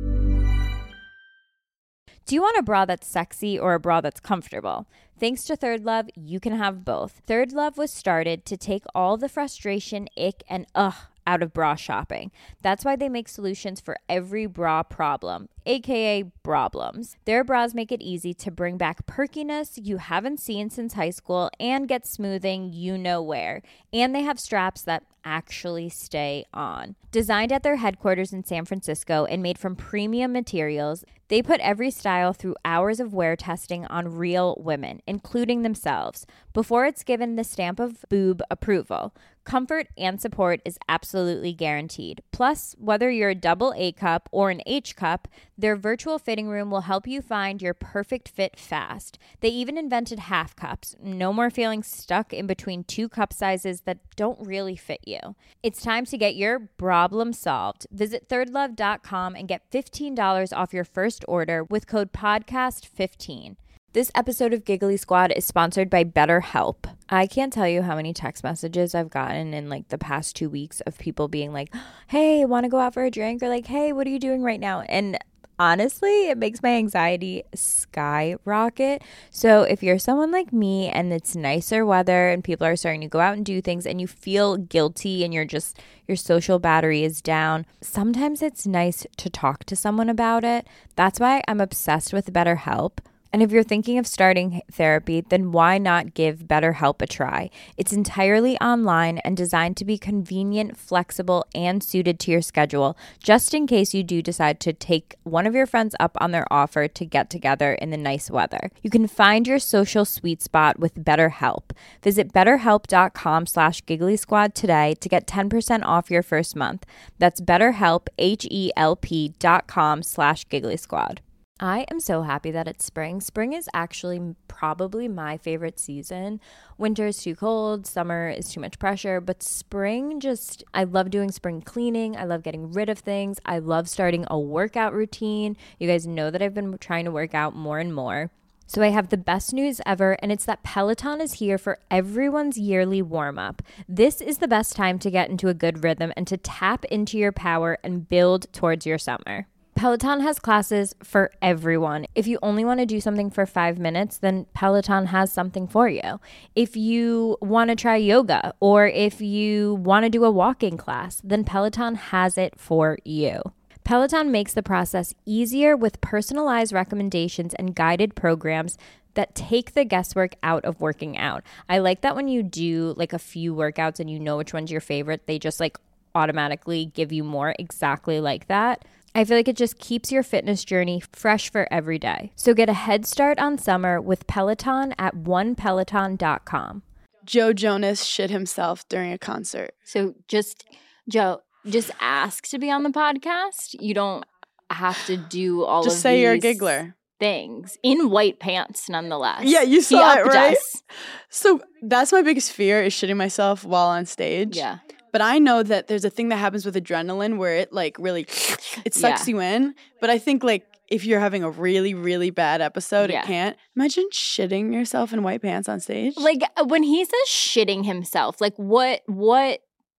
Do you want a bra that's sexy or a bra that's comfortable? Thanks to Third Love, you can have both. Third Love was started to take all the frustration, ick, and ugh out of bra shopping. That's why they make solutions for every bra problem, aka problems. Their bras make it easy to bring back perkiness you haven't seen since high school and get smoothing you know where. And they have straps that actually stay on. Designed at their headquarters in San Francisco and made from premium materials, they put every style through hours of wear testing on real women, including themselves, before it's given the stamp of boob approval. Comfort and support is absolutely guaranteed. Plus, whether you're a double A cup or an H cup, their virtual fitting room will help you find your perfect fit fast. They even invented half cups. No more feeling stuck in between two cup sizes that don't really fit you. It's time to get your problem solved. Visit third love dot com and get fifteen dollars off your first order with code podcast fifteen. This episode of Giggly Squad is sponsored by BetterHelp. I can't tell you how many text messages I've gotten in like the past two weeks of people being like, hey, want to go out for a drink? Or like, hey, what are you doing right now? And honestly, it makes my anxiety skyrocket. So if you're someone like me and it's nicer weather and people are starting to go out and do things and you feel guilty and you're just, your social battery is down, sometimes it's nice to talk to someone about it. That's why I'm obsessed with BetterHelp. And if you're thinking of starting therapy, then why not give BetterHelp a try? It's entirely online and designed to be convenient, flexible, and suited to your schedule, just in case you do decide to take one of your friends up on their offer to get together in the nice weather. You can find your social sweet spot with BetterHelp. Visit betterhelp.com slash giggly squad today to get ten percent off your first month. That's BetterHelp, H-E-L-P dot com slash giggly squad. I am so happy that it's spring. Spring is actually probably my favorite season. Winter is too cold, summer is too much pressure, but spring just, I love doing spring cleaning. I love getting rid of things. I love starting a workout routine. You guys know that I've been trying to work out more and more. So I have the best news ever, and it's that Peloton is here for everyone's yearly warm-up. This is the best time to get into a good rhythm and to tap into your power and build towards your summer. Peloton has classes for everyone. If you only want to do something for five minutes, then Peloton has something for you. If you want to try yoga or if you want to do a walking class, then Peloton has it for you. Peloton makes the process easier with personalized recommendations and guided programs that take the guesswork out of working out. I like that when you do like a few workouts and you know which one's your favorite, they just like automatically give you more exactly like that. I feel like it just keeps your fitness journey fresh for every day. So get a head start on summer with Peloton at one peloton dot com. Joe Jonas shit himself during a concert. So just, Joe, just ask to be on the podcast. You don't have to do all Just of say these you're a giggler. things. In white pants, nonetheless. Yeah, you He saw it, upped right? us. So that's my biggest fear is shitting myself while on stage. Yeah. But I know that there's a thing that happens with adrenaline where it like really, it sucks Yeah. you in. But I think like if you're having a really, really bad episode, Yeah. it can't. Imagine shitting yourself in white pants on stage. Like when he says shitting himself, like what, what,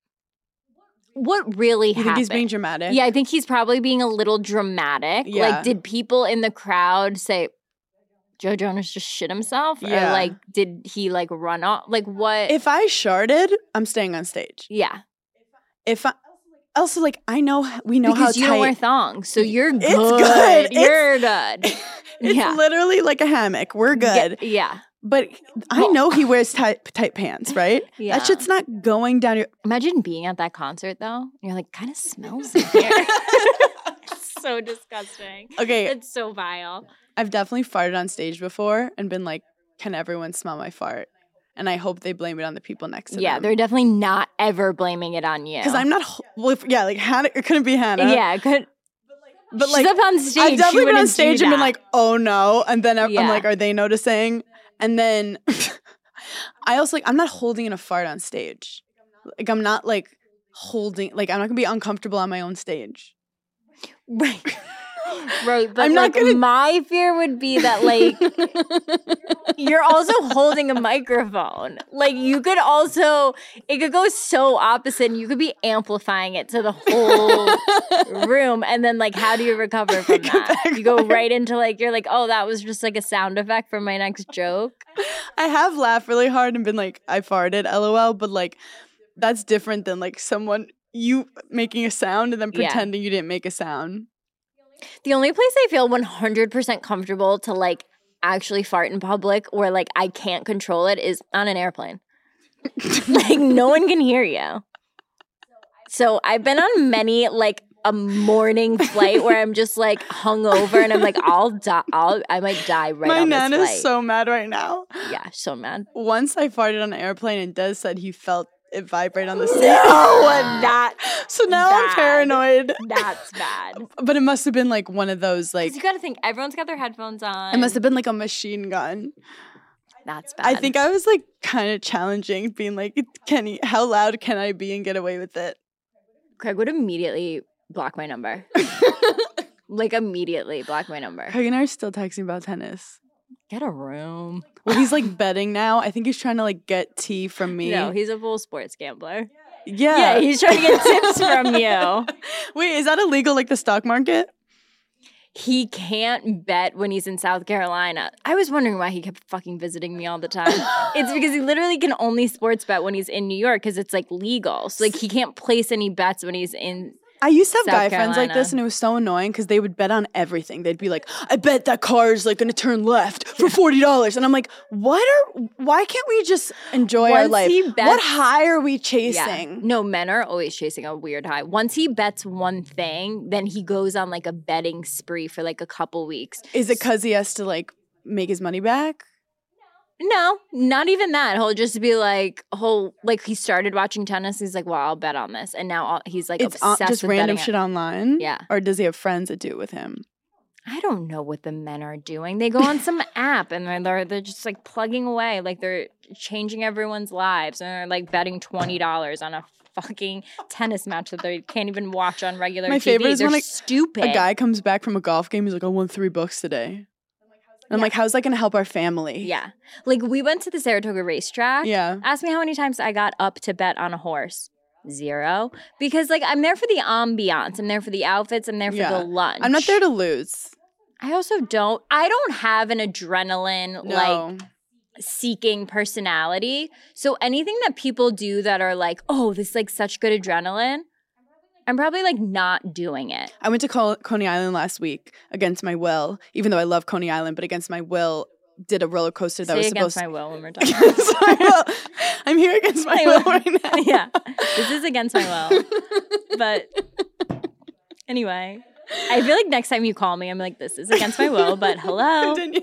what really you happened? think he's being dramatic? Yeah, I think he's probably being a little dramatic. Yeah. Like, did people in the crowd say, Joe Jonas just shit himself? Yeah. Or like, did he like run off? Like what? If I sharded, I'm staying on stage. yeah. If I also like I know we know because how you tight don't wear thongs. So you're good. It's good. You're good. it's yeah. literally like a hammock. We're good. Yeah. yeah. But I know he wears tight tight pants, right? Yeah. That shit's not going down your Imagine being at that concert though. You're like, kind of smells in here. It's so disgusting. Okay, It's so vile. I've definitely farted on stage before and been like, can everyone smell my fart? And I hope they blame it on the people next to Yeah, them. they're definitely not ever blaming it on you. Because I'm not, ho- well, if, yeah, like Hannah, it couldn't be Hannah. Yeah, good. But She's like, up on stage. I've she definitely been on wouldn't do stage and been that. like, oh no. And then I'm, Yeah. I'm like, are they noticing? And then I also like, I'm not holding in a fart on stage. Like, I'm not like holding, like, I'm not gonna be uncomfortable on my own stage. Right. Right, but I'm not like gonna- my fear would be that like you're also holding a microphone. Like you could also it could go so opposite and you could be amplifying it to the whole room and then like how do you recover from that? You go right into like you're like, "Oh, that was just like a sound effect for my next joke." I have laughed really hard and been like, I farted, lol, but like, that's different than like someone, you making a sound and then Yeah. pretending you didn't make a sound. The only place I feel one hundred percent comfortable to like actually fart in public or like I can't control it is on an airplane. Like no one can hear you. So I've been on many like a morning flight where I'm just like hungover and I'm like I'll die. I'll I might die right My on this nana flight. is so mad right now. yeah, so mad. Once I farted on an airplane and Des said he felt it vibrate on the seat. Oh, that So now I'm bad. paranoid. that's bad. But it must have been like one of those like, Because you got to think everyone's got their headphones on. it must have been like a machine gun. That's bad. I think I was like kind of challenging, being like, can he, how loud can I be and get away with it? Craig would immediately block my number. Like immediately block my number. Craig and I are still texting about tennis. Get a room. Well, he's like betting now. I think he's trying to like get tea from me. No, he's a full sports gambler. yeah. Yeah, he's trying to get tips from you. Wait, is that illegal like the stock market? He can't bet when he's in South Carolina. I was wondering why he kept fucking visiting me all the time. It's because he literally can only sports bet when he's in New York because it's like legal. So like he can't place any bets when he's in. I used to have South guy friends like Carolina. this, and it was so annoying because they would bet on everything. They'd be like, "I bet that car is like going to turn left for forty dollars," and I'm like, "What are? Why can't we just enjoy our Once life? he What bets- high are we Yeah. chasing?" No, men are always chasing a weird high. Once he bets one thing, then he goes on like a betting spree for like a couple weeks. Is it because he has to like make his money back? No, not even that. He'll just be like, he'll like he started watching tennis. He's like, well, I'll bet on this, and now I'll, he's like It's on, obsessed just with random betting shit it. online. Yeah. Or does he have friends that do it with him? I don't know what the men are doing. They go on some app and they're, they're they're just like plugging away, like they're changing everyone's lives, and they're like betting twenty dollars on a fucking tennis match that they can't even watch on regular My T V. favorite is They're when, like, stupid. A guy comes back from a golf game. He's like, "I won three bucks today." And I'm like, "How's that going to help our family?" Yeah, like we went to the Saratoga racetrack. Yeah. Ask me how many times I got up to bet on a horse. Zero. Because like I'm there for the ambiance. I'm there for the outfits. I'm there for Yeah. the lunch. I'm not there to lose. I also don't. I don't have an adrenaline No. like seeking personality. So anything that people do that are like, oh, this is like such good adrenaline, I'm probably like not doing it. I went to Col- Coney Island last week against my will, even though I love Coney Island, but against my will, did a roller coaster that Say was against supposed my will when we're done. Against my will. I'm here against my will right now. Yeah, this is against my will. But anyway, I feel like next time you call me, I'm like, this is against my will, but hello. Continue.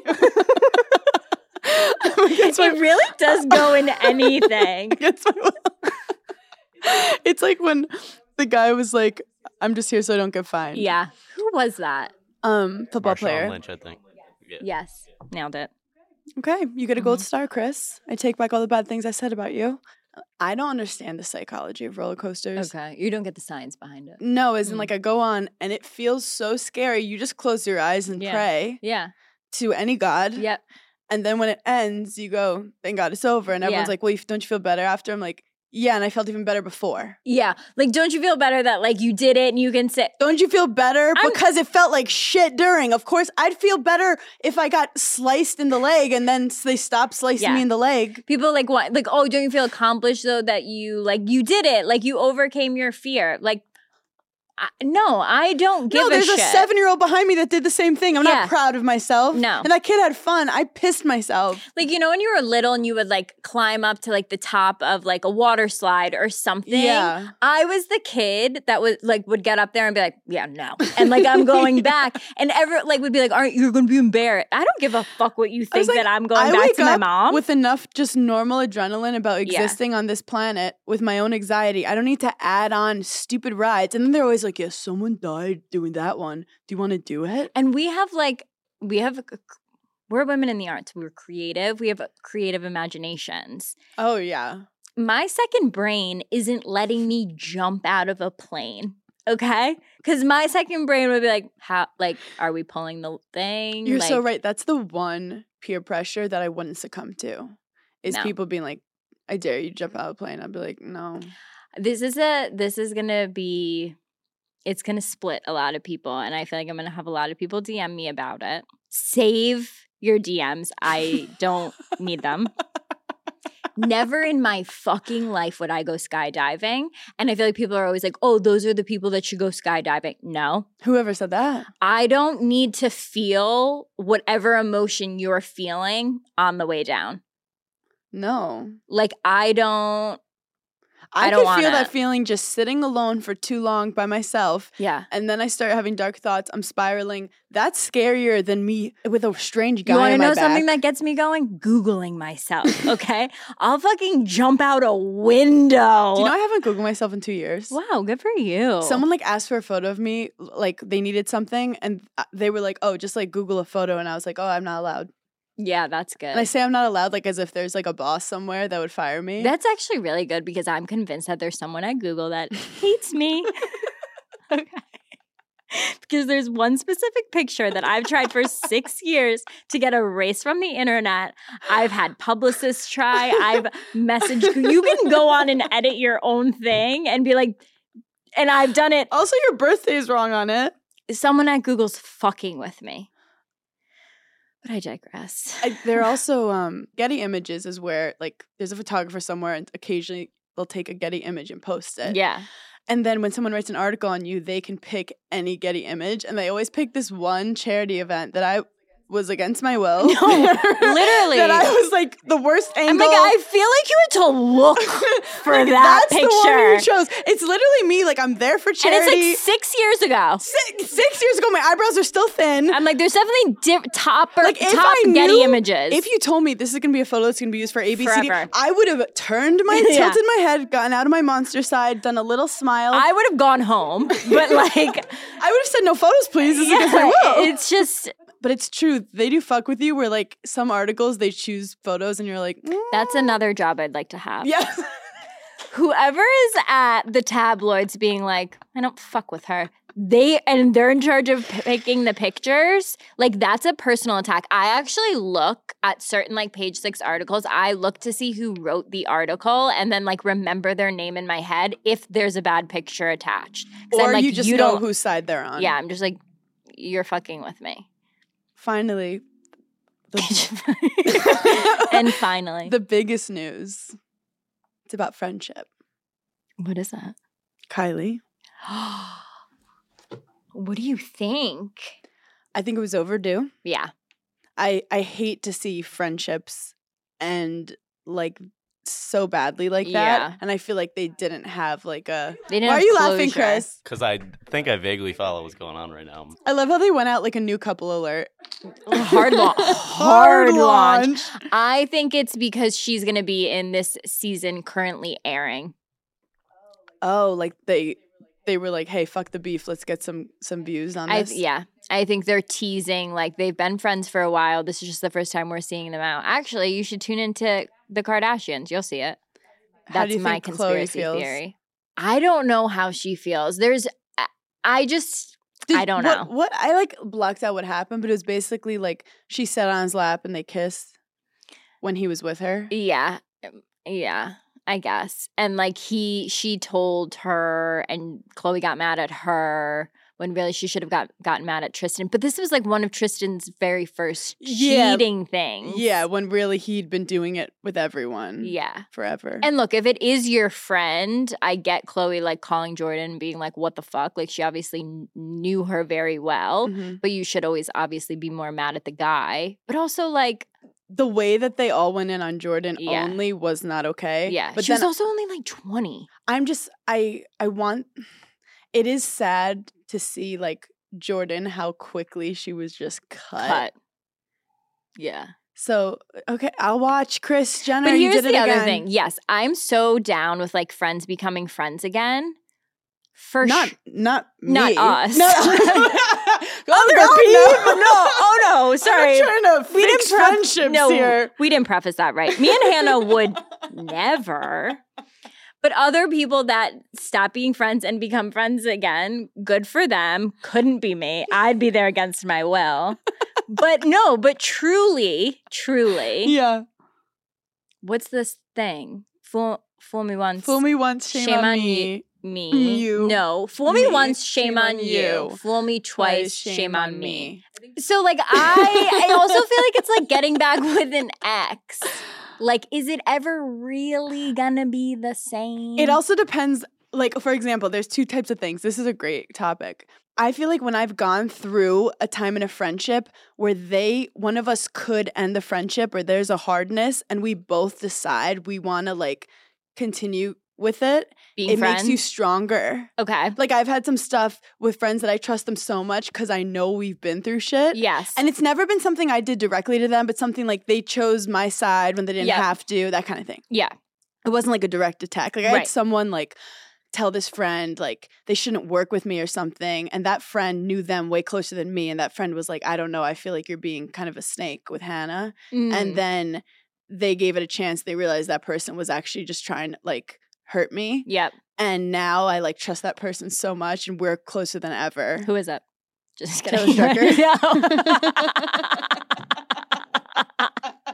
I'm against my It really does go into anything. against my will. It's like when the guy was like, "I'm just here so I don't get fined." Yeah. Who was that? Um, football Marshawn player. Lynch, I think. Yeah. Yes. Nailed it. Okay, you get a gold Mm-hmm. star, Chris. I take back all the bad things I said about you. I don't understand the psychology of roller coasters. Okay. You don't get the science behind it. No, as in Mm. like I go on and it feels so scary. You just close your eyes and Yeah. pray Yeah. to any god. Yep. And then when it ends, you go, "Thank God it's over." And everyone's Yeah. like, "Well, you, don't you feel better after?" I'm like, Yeah, and I felt even better before. Yeah. Like, don't you feel better that, like, you did it and you can sit? Don't you feel better? I'm- Because it felt like shit during. Of course, I'd feel better if I got sliced in the leg and then they stopped slicing Yeah. me in the leg. People like what? Like, oh, don't you feel accomplished though that you like you did it? Like you overcame your fear. Like, I, no, I don't give no, there's a a, shit. seven-year-old behind me that did the same thing. I'm Yeah. not proud of myself. No. And that kid had fun. I pissed myself. Like, you know, when you were little and you would like climb up to like the top of like a water slide or something. Yeah. I was the kid that was like would get up there and be like, yeah, no. And like I'm going back. And ever like would be like, aren't you gonna be embarrassed? I don't give a fuck what you I was think like, that I'm going I back wake to my up mom. with enough just normal adrenaline about Yeah. existing on this planet with my own anxiety. I don't need to add on stupid rides. And then they're always like, yeah, someone died doing that one. Do you want to do it? And we have like, we have, we're women in the arts. We're creative. We have creative imaginations. Oh, yeah. My second brain isn't letting me jump out of a plane. Okay? Because my second brain would be like, how, like, are we pulling the thing? You're so Like, right. That's the one peer pressure that I wouldn't succumb to is No. people being like, I dare you to jump out of a plane. I'd be like, no. This is a, this is going to be, it's going to split a lot of people. And I feel like I'm going to have a lot of people D M me about it. Save your D Ms. I don't need them. Never in my fucking life would I go skydiving. And I feel like people are always like, oh, those are the people that should go skydiving. No, Whoever said that? I don't need to feel whatever emotion you're feeling on the way down. No. Like, I don't, I, I don't could want feel it. that feeling just sitting alone for too long by myself. yeah. And then I start having dark thoughts. I'm spiraling. That's scarier than me with a strange guy You want to on my know something back. that gets me going? Googling myself, okay? I'll fucking jump out a window. Do you know I haven't Googled myself in two years? Wow, good for you. Someone like asked for a photo of me, like they needed something, and uh, they were like, "Oh, just like Google a photo," and I was like, "Oh, I'm not allowed." Yeah, that's good. And I say I'm not allowed, like as if there's like a boss somewhere that would fire me. That's actually really good because I'm convinced that there's someone at Google that hates me. Okay. Because there's one specific picture that I've tried for six years to get erased from the internet. I've had publicists try. I've messaged. You can go on and edit your own thing and be like, and I've done it. Also, your birthday is wrong on it. Someone at Google's fucking with me. But I digress. I, they're also um, Getty Images is where like there's a photographer somewhere, and occasionally they'll take a Getty image and post it. Yeah. And then when someone writes an article on you, they can pick any Getty image, and they always pick this one charity event that I was against my will. No, literally. that I was like the worst angle. I'm like, I feel like you had to look for Like, that that's the one you picture. chose. It's literally me. Like I'm there for And charity. it's like six years ago. six, six years ago, my eyebrows are still thin. I'm like, there's definitely diff- top or Like, if top I knew- Getty images. If you told me this is gonna be a photo that's gonna be used for A B C D, Forever. I would have turned my Yeah. tilted my head, gotten out of my monster side, done a little smile. I would have gone home, but like, I would have said no photos, please. This is yeah, against my will. it's just But it's true. They do fuck with you where like some articles they choose photos and you're like, mm. that's another job I'd like to have. Yes. Whoever is at the tabloids being like, I don't fuck with her. They and they're in charge of picking the pictures. Like that's a personal attack. I actually look at certain like page six articles. I look to see who wrote the article and then like remember their name in my head if there's a bad picture attached. 'Cause Or I'm like, you just know don't. whose side they're on. Yeah, I'm just like, you're fucking with me. Finally. The, And finally, the biggest news. It's about friendship. what is that? Kylie. What do you think? I think it was overdue. Yeah. I I hate to see friendships end like so badly like that. Yeah. And I feel like they didn't have like a They didn't Why are have you laughing, closure. Chris? Because I think I vaguely follow what's going on right now. I love how they went out like a new couple alert. Hard, la- hard launch. I think it's because she's going to be in this season currently airing. Oh, like they they were like, hey, fuck the beef. Let's get some some views on I this. yeah, I think they're teasing like they've been friends for a while. This is just the first time we're seeing them out. Actually, you should tune into the Kardashians. You'll see it. How That's do you my think Khloe conspiracy feels? theory. I don't know how she feels. There's, I- I just, Did- I don't what, know. What I like blocked out what happened, but it was basically like she sat on his lap and they kissed when he was with her. Yeah, um, yeah. I guess. And like he, she told her, and Chloe got mad at her when really she should have got gotten mad at Tristan. But this was like one of Tristan's very first Yeah. cheating things. Yeah, when really he'd been doing it with everyone. Yeah. Forever. And look, if it is your friend, I get Chloe like calling Jordan and being like, what the fuck? Like she obviously kn- knew her very well, Mhm. but you should always obviously be more mad at the guy. But also like, the way that they all went in on Jordan Yeah. only was not okay. yeah, But she was then also only like twenty. I'm just I I want it is sad to see like Jordan how quickly she was just cut. Cut. Yeah. So okay, I'll watch Kris Jenner. But you here's did it the other again. thing. Yes, I'm so down with like friends becoming friends again. For Not sh- not Not me. us. No. Other girl, people. No. Oh no. Sorry. I'm trying to we fix didn't pref- friendships no, here. we didn't preface that right. Me and Hannah would never. But other people that stop being friends and become friends again, good for them. Couldn't be me. I'd be there against my will. But no, but truly, truly, Yeah. what's this thing? Fool, fool me once. Fool me once, shame, Shame on, on me. me. You. No. Fool me, Me. once, shame, Shame on, on you. you. Fool me twice, shame, on me. So like I I also feel like it's like getting back with an ex. Like, is it ever really gonna be the same? It also depends. Like, for example, there's two types of things. This is a great topic. I feel like when I've gone through a time in a friendship where they, one of us could end the friendship or there's a hardness and we both decide we want to like continue with it, being it friends. makes you stronger. Okay. Like I've had some stuff with friends that I trust them so much because I know we've been through shit. Yes. And it's never been something I did directly to them, but something like they chose my side when they didn't Yep. have to, that kind of thing. yeah. It wasn't like a direct attack. Like I Right. had someone like tell this friend like they shouldn't work with me or something, and that friend knew them way closer than me, and that friend was like, I don't know, I feel like you're being kind of a snake with Hannah. Mm. And then they gave it a chance. They realized that person was actually just trying to like hurt me. Yep. And now I like trust that person so much, and we're closer than ever. Who is it? Just Taylor kidding. Strecker. No.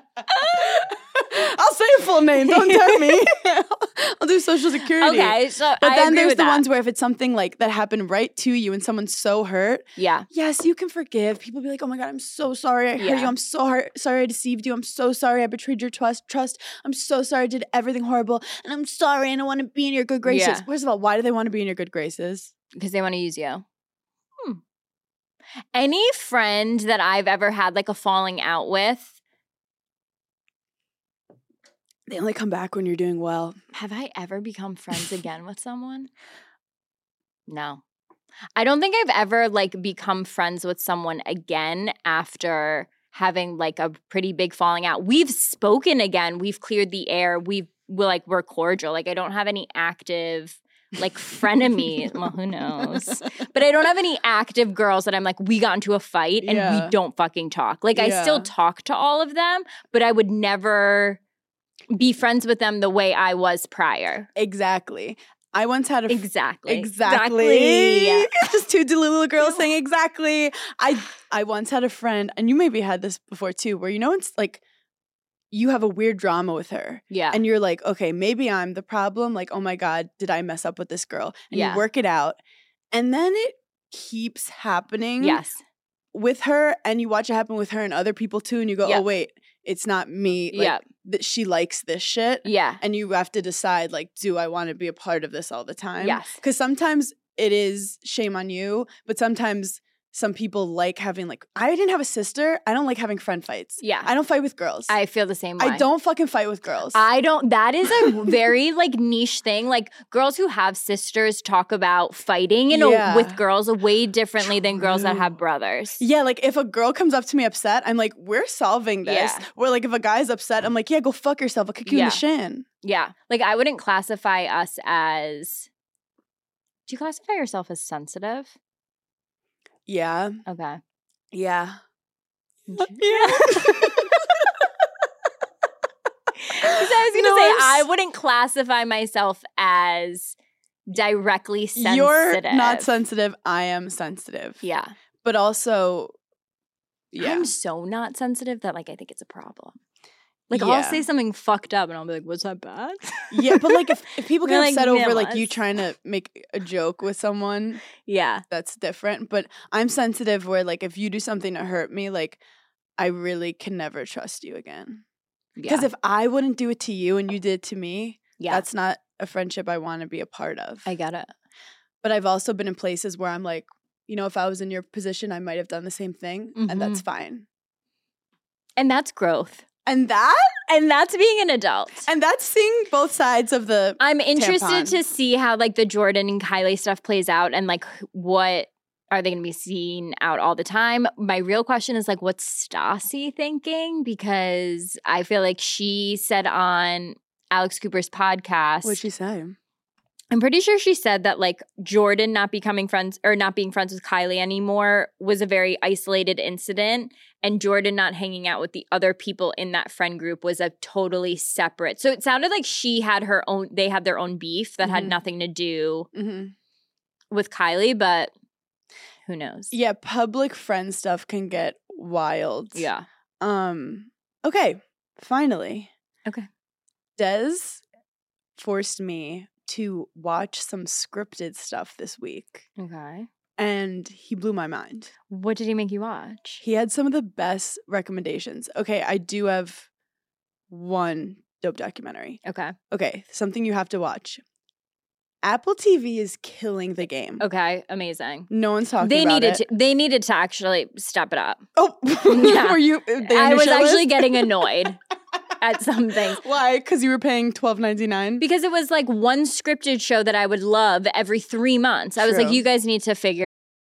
I'll say a full name. Don't tell me. I'll do social security. Okay, so But I then agree there's with the that. ones where if it's something like that happened right to you and someone's so hurt, Yeah. yes, you can forgive. People be like, oh my God, I'm so sorry I hurt Yeah. you. I'm so hard, sorry I deceived you. I'm so sorry I betrayed your trust. Trust. I'm so sorry I did everything horrible. And I'm sorry and I want to be in your good graces. Yeah. First of all, why do they want to be in your good graces? Because they want to use you. Hmm. Any friend that I've ever had like a falling out with, They only come back when you're doing well. have I ever become friends again with someone? No. I don't think I've ever like become friends with someone again after having like a pretty big falling out. We've spoken again. We've cleared the air. We've we're like we're cordial. Like I don't have any active like frenemies. Well, who knows? But I don't have any active girls that I'm like, we got into a fight and Yeah. we don't fucking talk. Like I Yeah. still talk to all of them, but I would never be friends with them the way I was prior. Exactly. I once had a f- Exactly. Exactly. Just two little girls saying exactly. I I once had a friend, and you maybe had this before too, where you know it's like you have a weird drama with her. Yeah. And you're like, okay, maybe I'm the problem. Like, oh my God, did I mess up with this girl? And Yeah. you work it out. And then it keeps happening yes. with her, and you watch it happen with her and other people too, and you go, Yep. oh wait, it's not me. Like, Yep. that she likes this shit. Yeah. And you have to decide, like, do I want to be a part of this all the time? Yes. Because sometimes it is shame on you, but sometimes some people like having, like, I didn't have a sister. I don't like having friend fights. Yeah. I don't fight with girls. I feel the same way. I don't fucking fight with girls. I don't. That is a very like niche thing. Like girls who have sisters talk about fighting, you know, Yeah. with girls way differently than girls that True. have brothers. yeah, like if a girl comes up to me upset, I'm like, we're solving this. Yeah. Where like if a guy's upset, I'm like, yeah, go fuck yourself. I'll kick you in Yeah. the shin. Yeah. Like I wouldn't classify us as. Do you classify yourself as sensitive? Yeah. Okay. Yeah. Because Yeah. I was gonna No, say I'm I s- wouldn't classify myself as directly sensitive. You're not sensitive. I am sensitive. Yeah. But also, yeah. I'm so not sensitive that like I think it's a problem. Like Yeah. I'll say something fucked up and I'll be like, was that bad? Yeah, but like if, if people We're get like, upset "Yeah, over it like you was." trying to make a joke with someone, Yeah. that's different. But I'm sensitive where like if you do something to hurt me, like I really can never trust you again. Because Yeah. if I wouldn't do it to you and you did it to me, yeah. that's not a friendship I want to be a part of. I get it. But I've also been in places where I'm like, you know, if I was in your position, I might have done the same thing, and that's fine. And that's growth. And that, And that's being an adult. and that's seeing both sides of the. I'm interested tampon. to see how like the Jordan and Kylie stuff plays out and like what are they going to be seen out all the time? My real question is like, what's Stassi thinking? Because I feel like she said on Alex Cooper's podcast. What'd she say? I'm pretty sure she said that like Jordan not becoming friends or not being friends with Kylie anymore was a very isolated incident, and Jordan not hanging out with the other people in that friend group was a totally separate. So it sounded like she had her own, they had their own beef that had Mhm. nothing to do Mm-hmm. with Kylie, but who knows? Yeah, public friend stuff can get wild. Yeah. Um. Okay. Finally. Okay. Des forced me to watch some scripted stuff this week, Okay. and he blew my mind. What did he make you watch? He had some of the best recommendations. Okay, I do have one dope documentary. Okay. Okay, something you have to watch. Apple T V is killing the game. Okay. Amazing. No one's talking They about needed it. to. They needed to actually step it up. Oh, Yeah. were you? They I was initial actually list? getting annoyed at some things. Why? Because you were paying twelve ninety nine. Because it was like one scripted show that I would love every three months. I was like, True. you guys need to figure.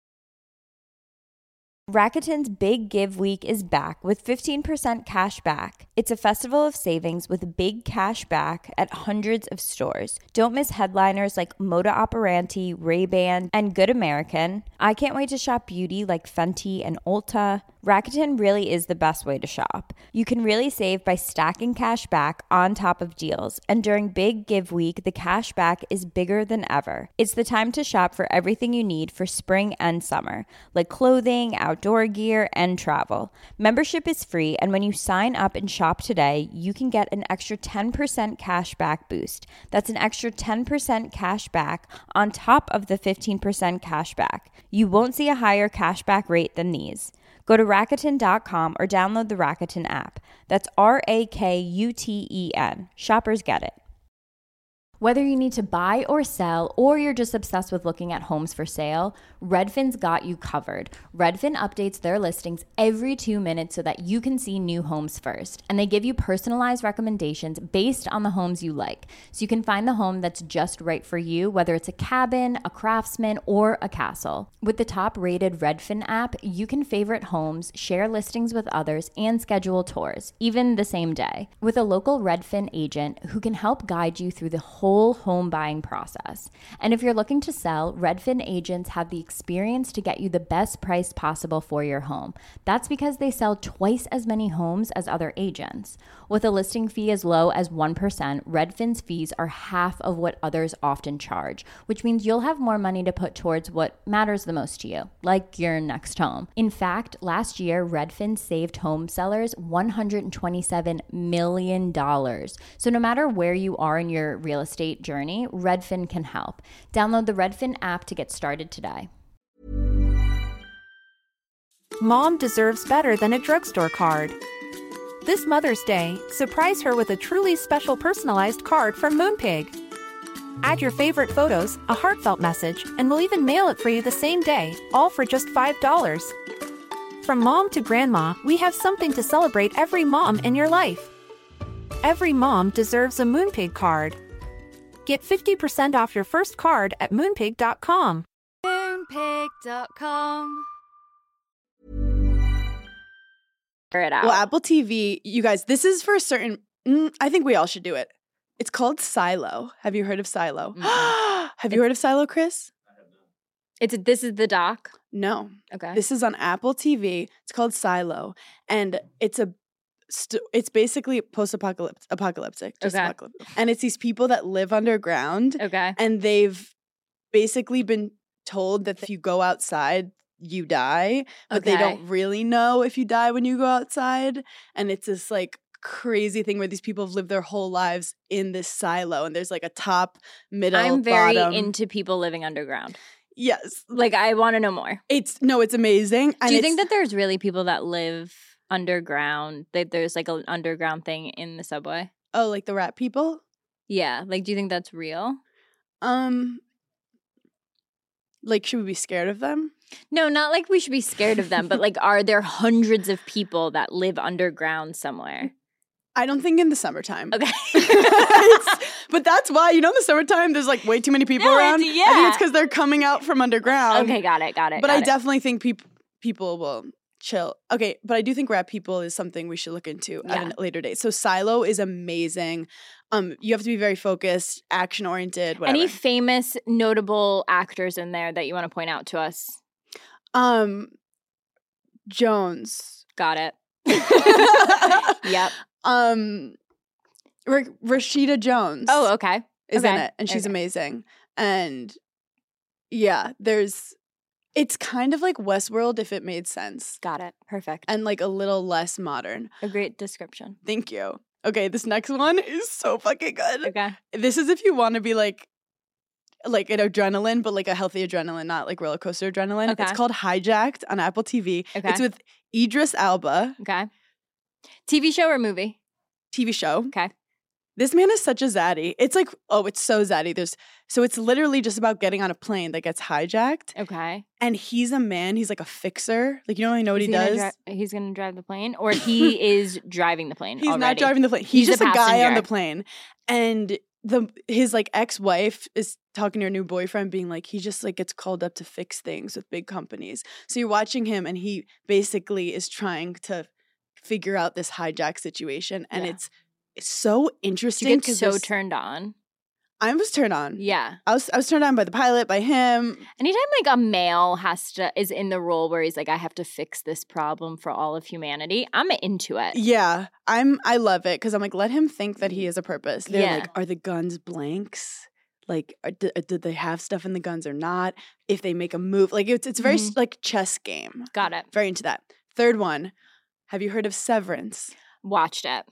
Rakuten's Big Give Week is back with fifteen percent cash back. It's a festival of savings with big cash back at hundreds of stores. Don't miss headliners like Moda Operandi, Ray-Ban, and Good American. I can't wait to shop beauty like Fenty and Ulta. Rakuten really is the best way to shop. You can really save by stacking cash back on top of deals. And during Big Give Week, the cash back is bigger than ever. It's the time to shop for everything you need for spring and summer, like clothing, outdoor gear, and travel. Membership is free, and when you sign up and shop today, you can get an extra ten percent cash back boost. That's an extra ten percent cash back on top of the fifteen percent cash back. You won't see a higher cash back rate than these. Go to Rakuten dot com or download the Rakuten app. That's R A K U T E N. Shoppers get it. Whether you need to buy or sell, or you're just obsessed with looking at homes for sale, Redfin's got you covered. Redfin updates their listings every two minutes so that you can see new homes first. And they give you personalized recommendations based on the homes you like. So you can find the home that's just right for you, whether it's a cabin, a craftsman, or a castle. With the top-rated Redfin app, you can favorite homes, share listings with others, and schedule tours, even the same day. With a local Redfin agent who can help guide you through the whole home buying process. And if you're looking to sell, Redfin agents have the experience to get you the best price possible for your home. That's because they sell twice as many homes as other agents. With a listing fee as low as one percent, Redfin's fees are half of what others often charge, which means you'll have more money to put towards what matters the most to you, like your next home. In fact, last year, Redfin saved home sellers one hundred twenty-seven million dollars. So no matter where you are in your real estate journey, Redfin can help. Download the Redfin app to get started today. Mom deserves better than a drugstore card. This Mother's Day, surprise her with a truly special personalized card from Moonpig. Add your favorite photos, a heartfelt message, and we'll even mail it for you the same day, all for just five dollars. From mom to grandma, we have something to celebrate every mom in your life. Every mom deserves a Moonpig card. Get fifty percent off your first card at moonpig dot com. Moonpig dot com. Figure it out. Well, Apple T V, you guys, this is for a certain. Mm, I think we all should do it. It's called Silo. Have you heard of Silo? Have you heard of Silo, Chris? It's this is the doc. No. Okay. This is on Apple T V. It's called Silo, and it's a. St- it's basically post-apocalyptic, apocalyptic, just Okay. apocalyptic. And it's these people that live underground, Okay. and they've basically been told that if you go outside, you die, but they Okay. don't really know if you die when you go outside. And it's this like crazy thing where these people have lived their whole lives in this silo, and there's like a top, middle, I'm very bottom. into people living underground. Yes. Like, I want to know more. It's, no, it's amazing. And Do you it's, think that there's really people that live underground, that there's like an underground thing in the subway? oh, like the rat people? Yeah. Like, do you think that's real? Um, like, should we be scared of them? No, not like we should be scared of them, but like, are there hundreds of people that live underground somewhere? I don't think in the summertime. Okay. It's- but that's why, you know, in the summertime, there's like way too many people No, around. it's- I think yeah. it's because they're coming out from underground. Okay, got it, got it. But got I it. definitely think people people will chill. Okay, but I do think rat people is something we should look into Yeah. at a later date. So Silo is amazing. Um, you have to be very focused, action oriented. Whatever. Any famous, notable actors in there that you want to point out to us? um, Jones. Got it. Yep. Um, R- Rashida Jones. Oh, okay. is in okay. it, and she's Okay. amazing. And yeah, there's. It's kind of like Westworld if it made sense, Got it. Perfect. and like a little less modern. A great description. Thank you. Okay, this next one is so fucking good. Okay. This is if you want to be like, like an adrenaline, but like a healthy adrenaline, not like roller coaster adrenaline. Okay. It's called Hijacked on Apple T V. Okay. It's with Idris Elba, Okay. T V show or movie? T V show. Okay. This man is such a zaddy. It's like, oh, it's so zaddy. There's so it's literally just about getting on a plane that gets hijacked, Okay. and he's a man. He's like a fixer. Like, you don't really know what Is he, gonna does. dri- he's going to drive the plane, or he is driving the plane He's not already? driving the plane. He's, He's a just a, guy on passenger. the plane, and the his like ex-wife is talking to her new boyfriend, being like, he just like gets called up to fix things with big companies. So you're watching him, and he basically is trying to figure out this hijack situation, and Yeah. it's it's so You interesting. get so there's- turned on. I was turned on. Yeah. I was I was turned on by the pilot, by him. Anytime like a male has to is in the role where he's like, I have to fix this problem for all of humanity, I'm into it. Yeah, I'm. I love it because I'm like, let him think that he has a purpose. They're Yeah. like, are the guns blanks? Like, are, did, did they have stuff in the guns or not? If they make a move, like it's it's very Mhm. like chess game. Got it. Very into that. Third one. Have you heard of Severance? Watched it.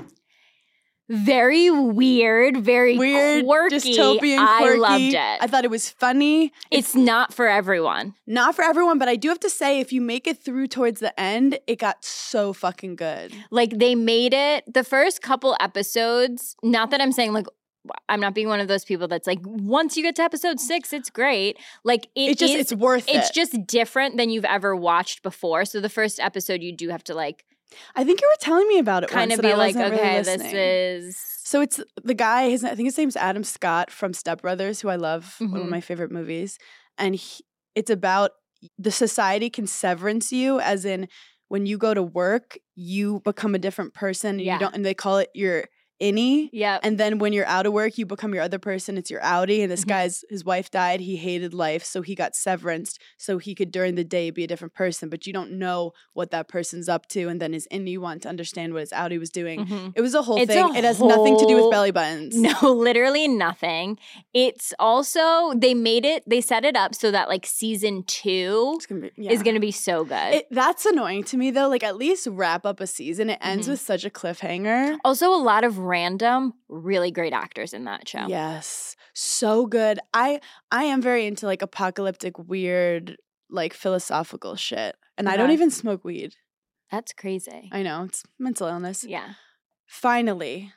Very weird, very Weird, quirky. dystopian, I quirky. loved it. I thought it was funny. it's not for everyone. Not for everyone, but I do have to say, if you make it through towards the end, it got so fucking good. Like they made it the first couple episodes. Not that I'm saying like I'm not being one of those people that's like once you get to episode six, it's great. Like it It just is- it's worth it. it's just different than you've ever watched before. So the first episode, you do have to like I think you were telling me about it kind once, of and be I like, wasn't really okay, this listening. is So it's the guy, his, I think his name's Adam Scott from Step Brothers, who I love, one of Mhm. my favorite movies. And he, it's about the society can severance you, as in when you go to work, you become a different person. And Yeah. you don't, and they call it your innie. yeah. And then when you're out of work, you become your other person. It's your outie. And this Mhm. guy's, his wife died. He hated life. So he got severanced so he could during the day be a different person. But you don't know what that person's up to. And then his innie want to understand what his outie was doing. Mhm. It was a whole It's thing. a It has nothing to do with whole- belly buttons. No, literally nothing. It's also they made it. They set it up so that like season two It's gonna be, is yeah. going to be so good. It, that's annoying to me though. Like at least wrap up a season. It ends Mhm. with such a cliffhanger. Also, a lot of random, really great actors in that show. Yes, so good. I I am very into like apocalyptic, weird, like philosophical shit, and I don't Okay. even smoke weed. That's crazy. I know it's mental illness. Yeah. Finally,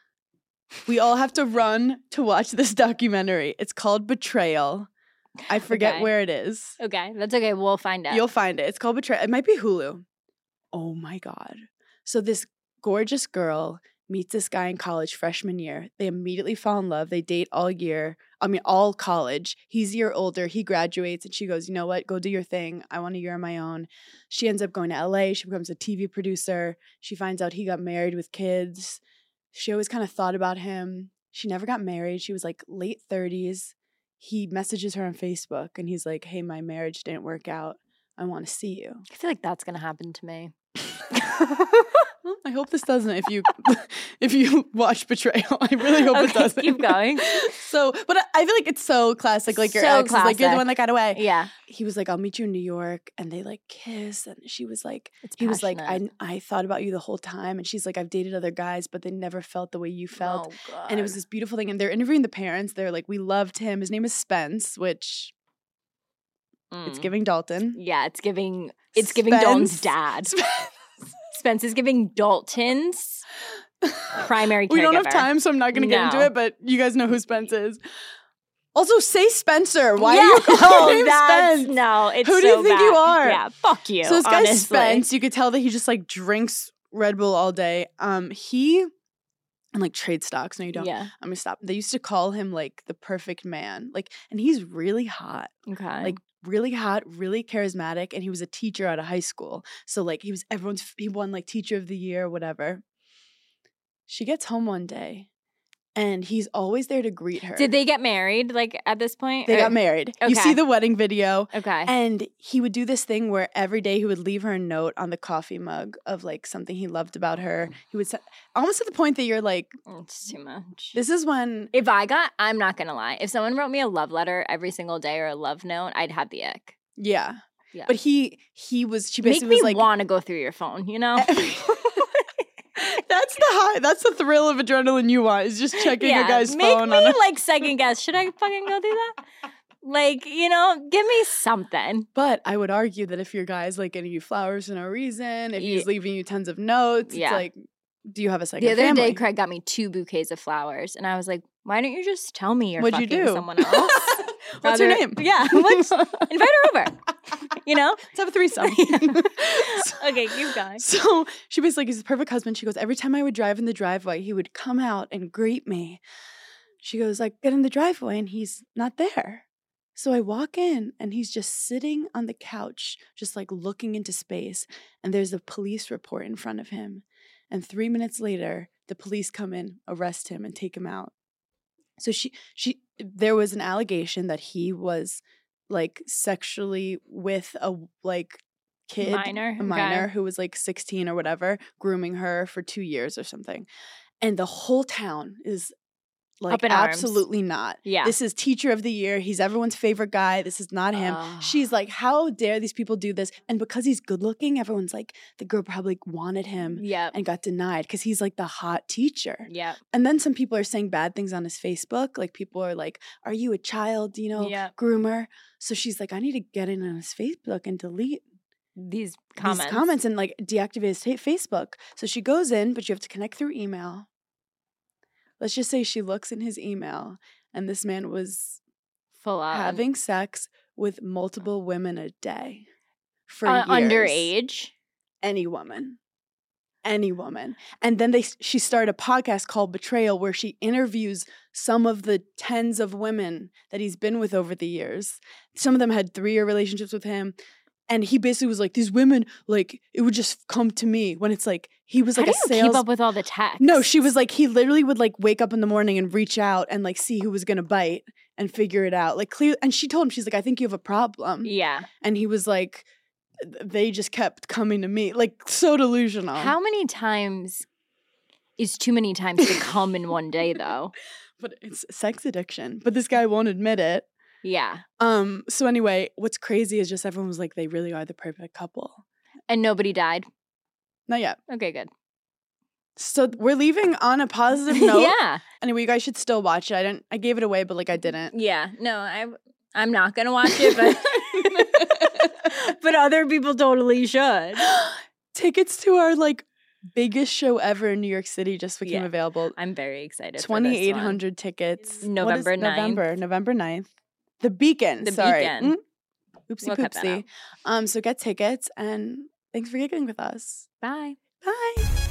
we all have to run to watch this documentary. It's called Betrayal. I forget Okay. where it is. Okay, that's okay. We'll find out. You'll find it. It's called Betrayal. It might be Hulu. Oh my God. So this gorgeous girl meets this guy in college freshman year. They immediately fall in love. They date all year. I mean, all college. He's a year older. He graduates and she goes, you know what? Go do your thing. I want a year on my own. She ends up going to L A. She becomes a T V producer. She finds out he got married with kids. She always kind of thought about him. She never got married. She was like late thirties. He messages her on Facebook and he's like, hey, my marriage didn't work out. I want to see you. I feel like that's going to happen to me. Well, I hope this doesn't. If you if you watch Betrayal, I really hope Okay, it doesn't. keep going. So, but I- I feel like it's so classic. Like your So ex is like, you're the classic. one that got away. Yeah. He was like, I'll meet you in New York, and they like kiss, and she was like, It's he was like, I passionate. I thought about you the whole time, and she's like, I've dated other guys, but they never felt the way you felt. Oh, God. And it was this beautiful thing. And they're interviewing the parents. They're like, we loved him. His name is Spence, which it's Mm. giving Dalton. Yeah, it's giving it's giving Dalton's Spence. dad. Spence. Spence is giving Dalton's primary caregiver. We don't have time, so I'm not going to get into No. it, but you guys know who Spence is. Also, say Spencer. Why yeah. are you calling oh, him that's, Spence? No, it's Who do you so think bad. you are? Yeah, fuck you. So this guy honestly. Spence, you could tell that he just like drinks Red Bull all day. Um, he and like trade stocks. No, you don't. Yeah. I'm gonna stop. They used to call him like the perfect man. Like, and he's really hot. Okay. Like really hot, really charismatic, and he was a teacher out of high school. So like he was everyone's he won like teacher of the year, whatever. She gets home one day and he's always there to greet her. Did they get married? Like at this point, They Or- got married. You Okay. see the wedding video. Okay. And he would do this thing where every day he would leave her a note on the coffee mug of like something he loved about her. He would say, almost to the point that you're like, It's too much. this is when If I got, I'm not gonna lie. If someone wrote me a love letter every single day or a love note, I'd have the ick. yeah. Yeah. But he he was she Make basically me was like want to go through your phone. You know. that's the high that's the thrill of adrenaline you want is just checking your guy's make phone me on a- like second guess. Should I fucking go through that? Like, you know, give me something. But I would argue that if your guy's like getting you flowers for no reason, if he's Ye- leaving you tons of notes, Yeah. it's like, do you have a second The other family? day, Craig got me two bouquets of flowers, and I was like, "Why don't you just tell me you're What'd you fucking do? someone else? What's her Rather- name? Yeah, what's, invite her over. You know? Let's have a threesome. Okay, keep going. So she basically, he's the perfect husband. She goes, every time I would drive in the driveway, he would come out and greet me. She goes, I get in the driveway and he's not there. So I walk in and he's just sitting on the couch, just like looking into space. And there's a police report in front of him. And three minutes later, the police come in, arrest him, and take him out. So she, she, there was an allegation that he was like sexually with a like kid, Minor, a okay. minor who was like sixteen or whatever, grooming her for two years or something. And the whole town is like, Up in arms. absolutely not. Yeah. This is teacher of the year. He's everyone's favorite guy. This is not him. Ugh. She's like, how dare these people do this? And because he's good looking, everyone's like, the girl probably wanted him Yep. and got denied because he's like the hot teacher. Yep. And then some people are saying bad things on his Facebook. Like people are like, are you a child, you know, Yep. groomer? So she's like, I need to get in on his Facebook and delete These comments. these comments and like deactivate his ta- Facebook. So she goes in, but you have to connect through email. Let's just say she looks in his email and this man was Full on. having sex with multiple women a day for uh, years. underage. Any woman. Any woman. And then they she started a podcast called Betrayal where she interviews some of the tens of women that he's been with over the years. Some of them had three-year relationships with him. And he basically was like, these women, like, it would just come to me when it's like, he was like How a do you sales. keep up with all the texts? No, she was like, he literally would like wake up in the morning and reach out and like see who was going to bite and figure it out. Like, clear. And she told him, she's like, I think you have a problem. Yeah. And he was like, they just kept coming to me. Like, so delusional. How many times is too many times to come in one day, though? But it's sex addiction. But this guy won't admit it. Yeah. Um. So anyway, what's crazy is just everyone was like, they really are the perfect couple. And nobody died. Not yet. Okay, good. So we're leaving on a positive note. Yeah. Anyway, you guys should still watch it. I didn't. I gave it away, but like I didn't. Yeah. No, I I'm not gonna watch it, but but other people totally should. Tickets to our like biggest show ever in New York City just became Yeah. available. I'm very excited. twenty-eight hundred tickets. What is November ninth. November. November ninth. The Beacon. The sorry. Beacon. Mm. Oopsie We'll cut that poopsie. out. Um, so get tickets and thanks for giggling with us. Bye. Bye.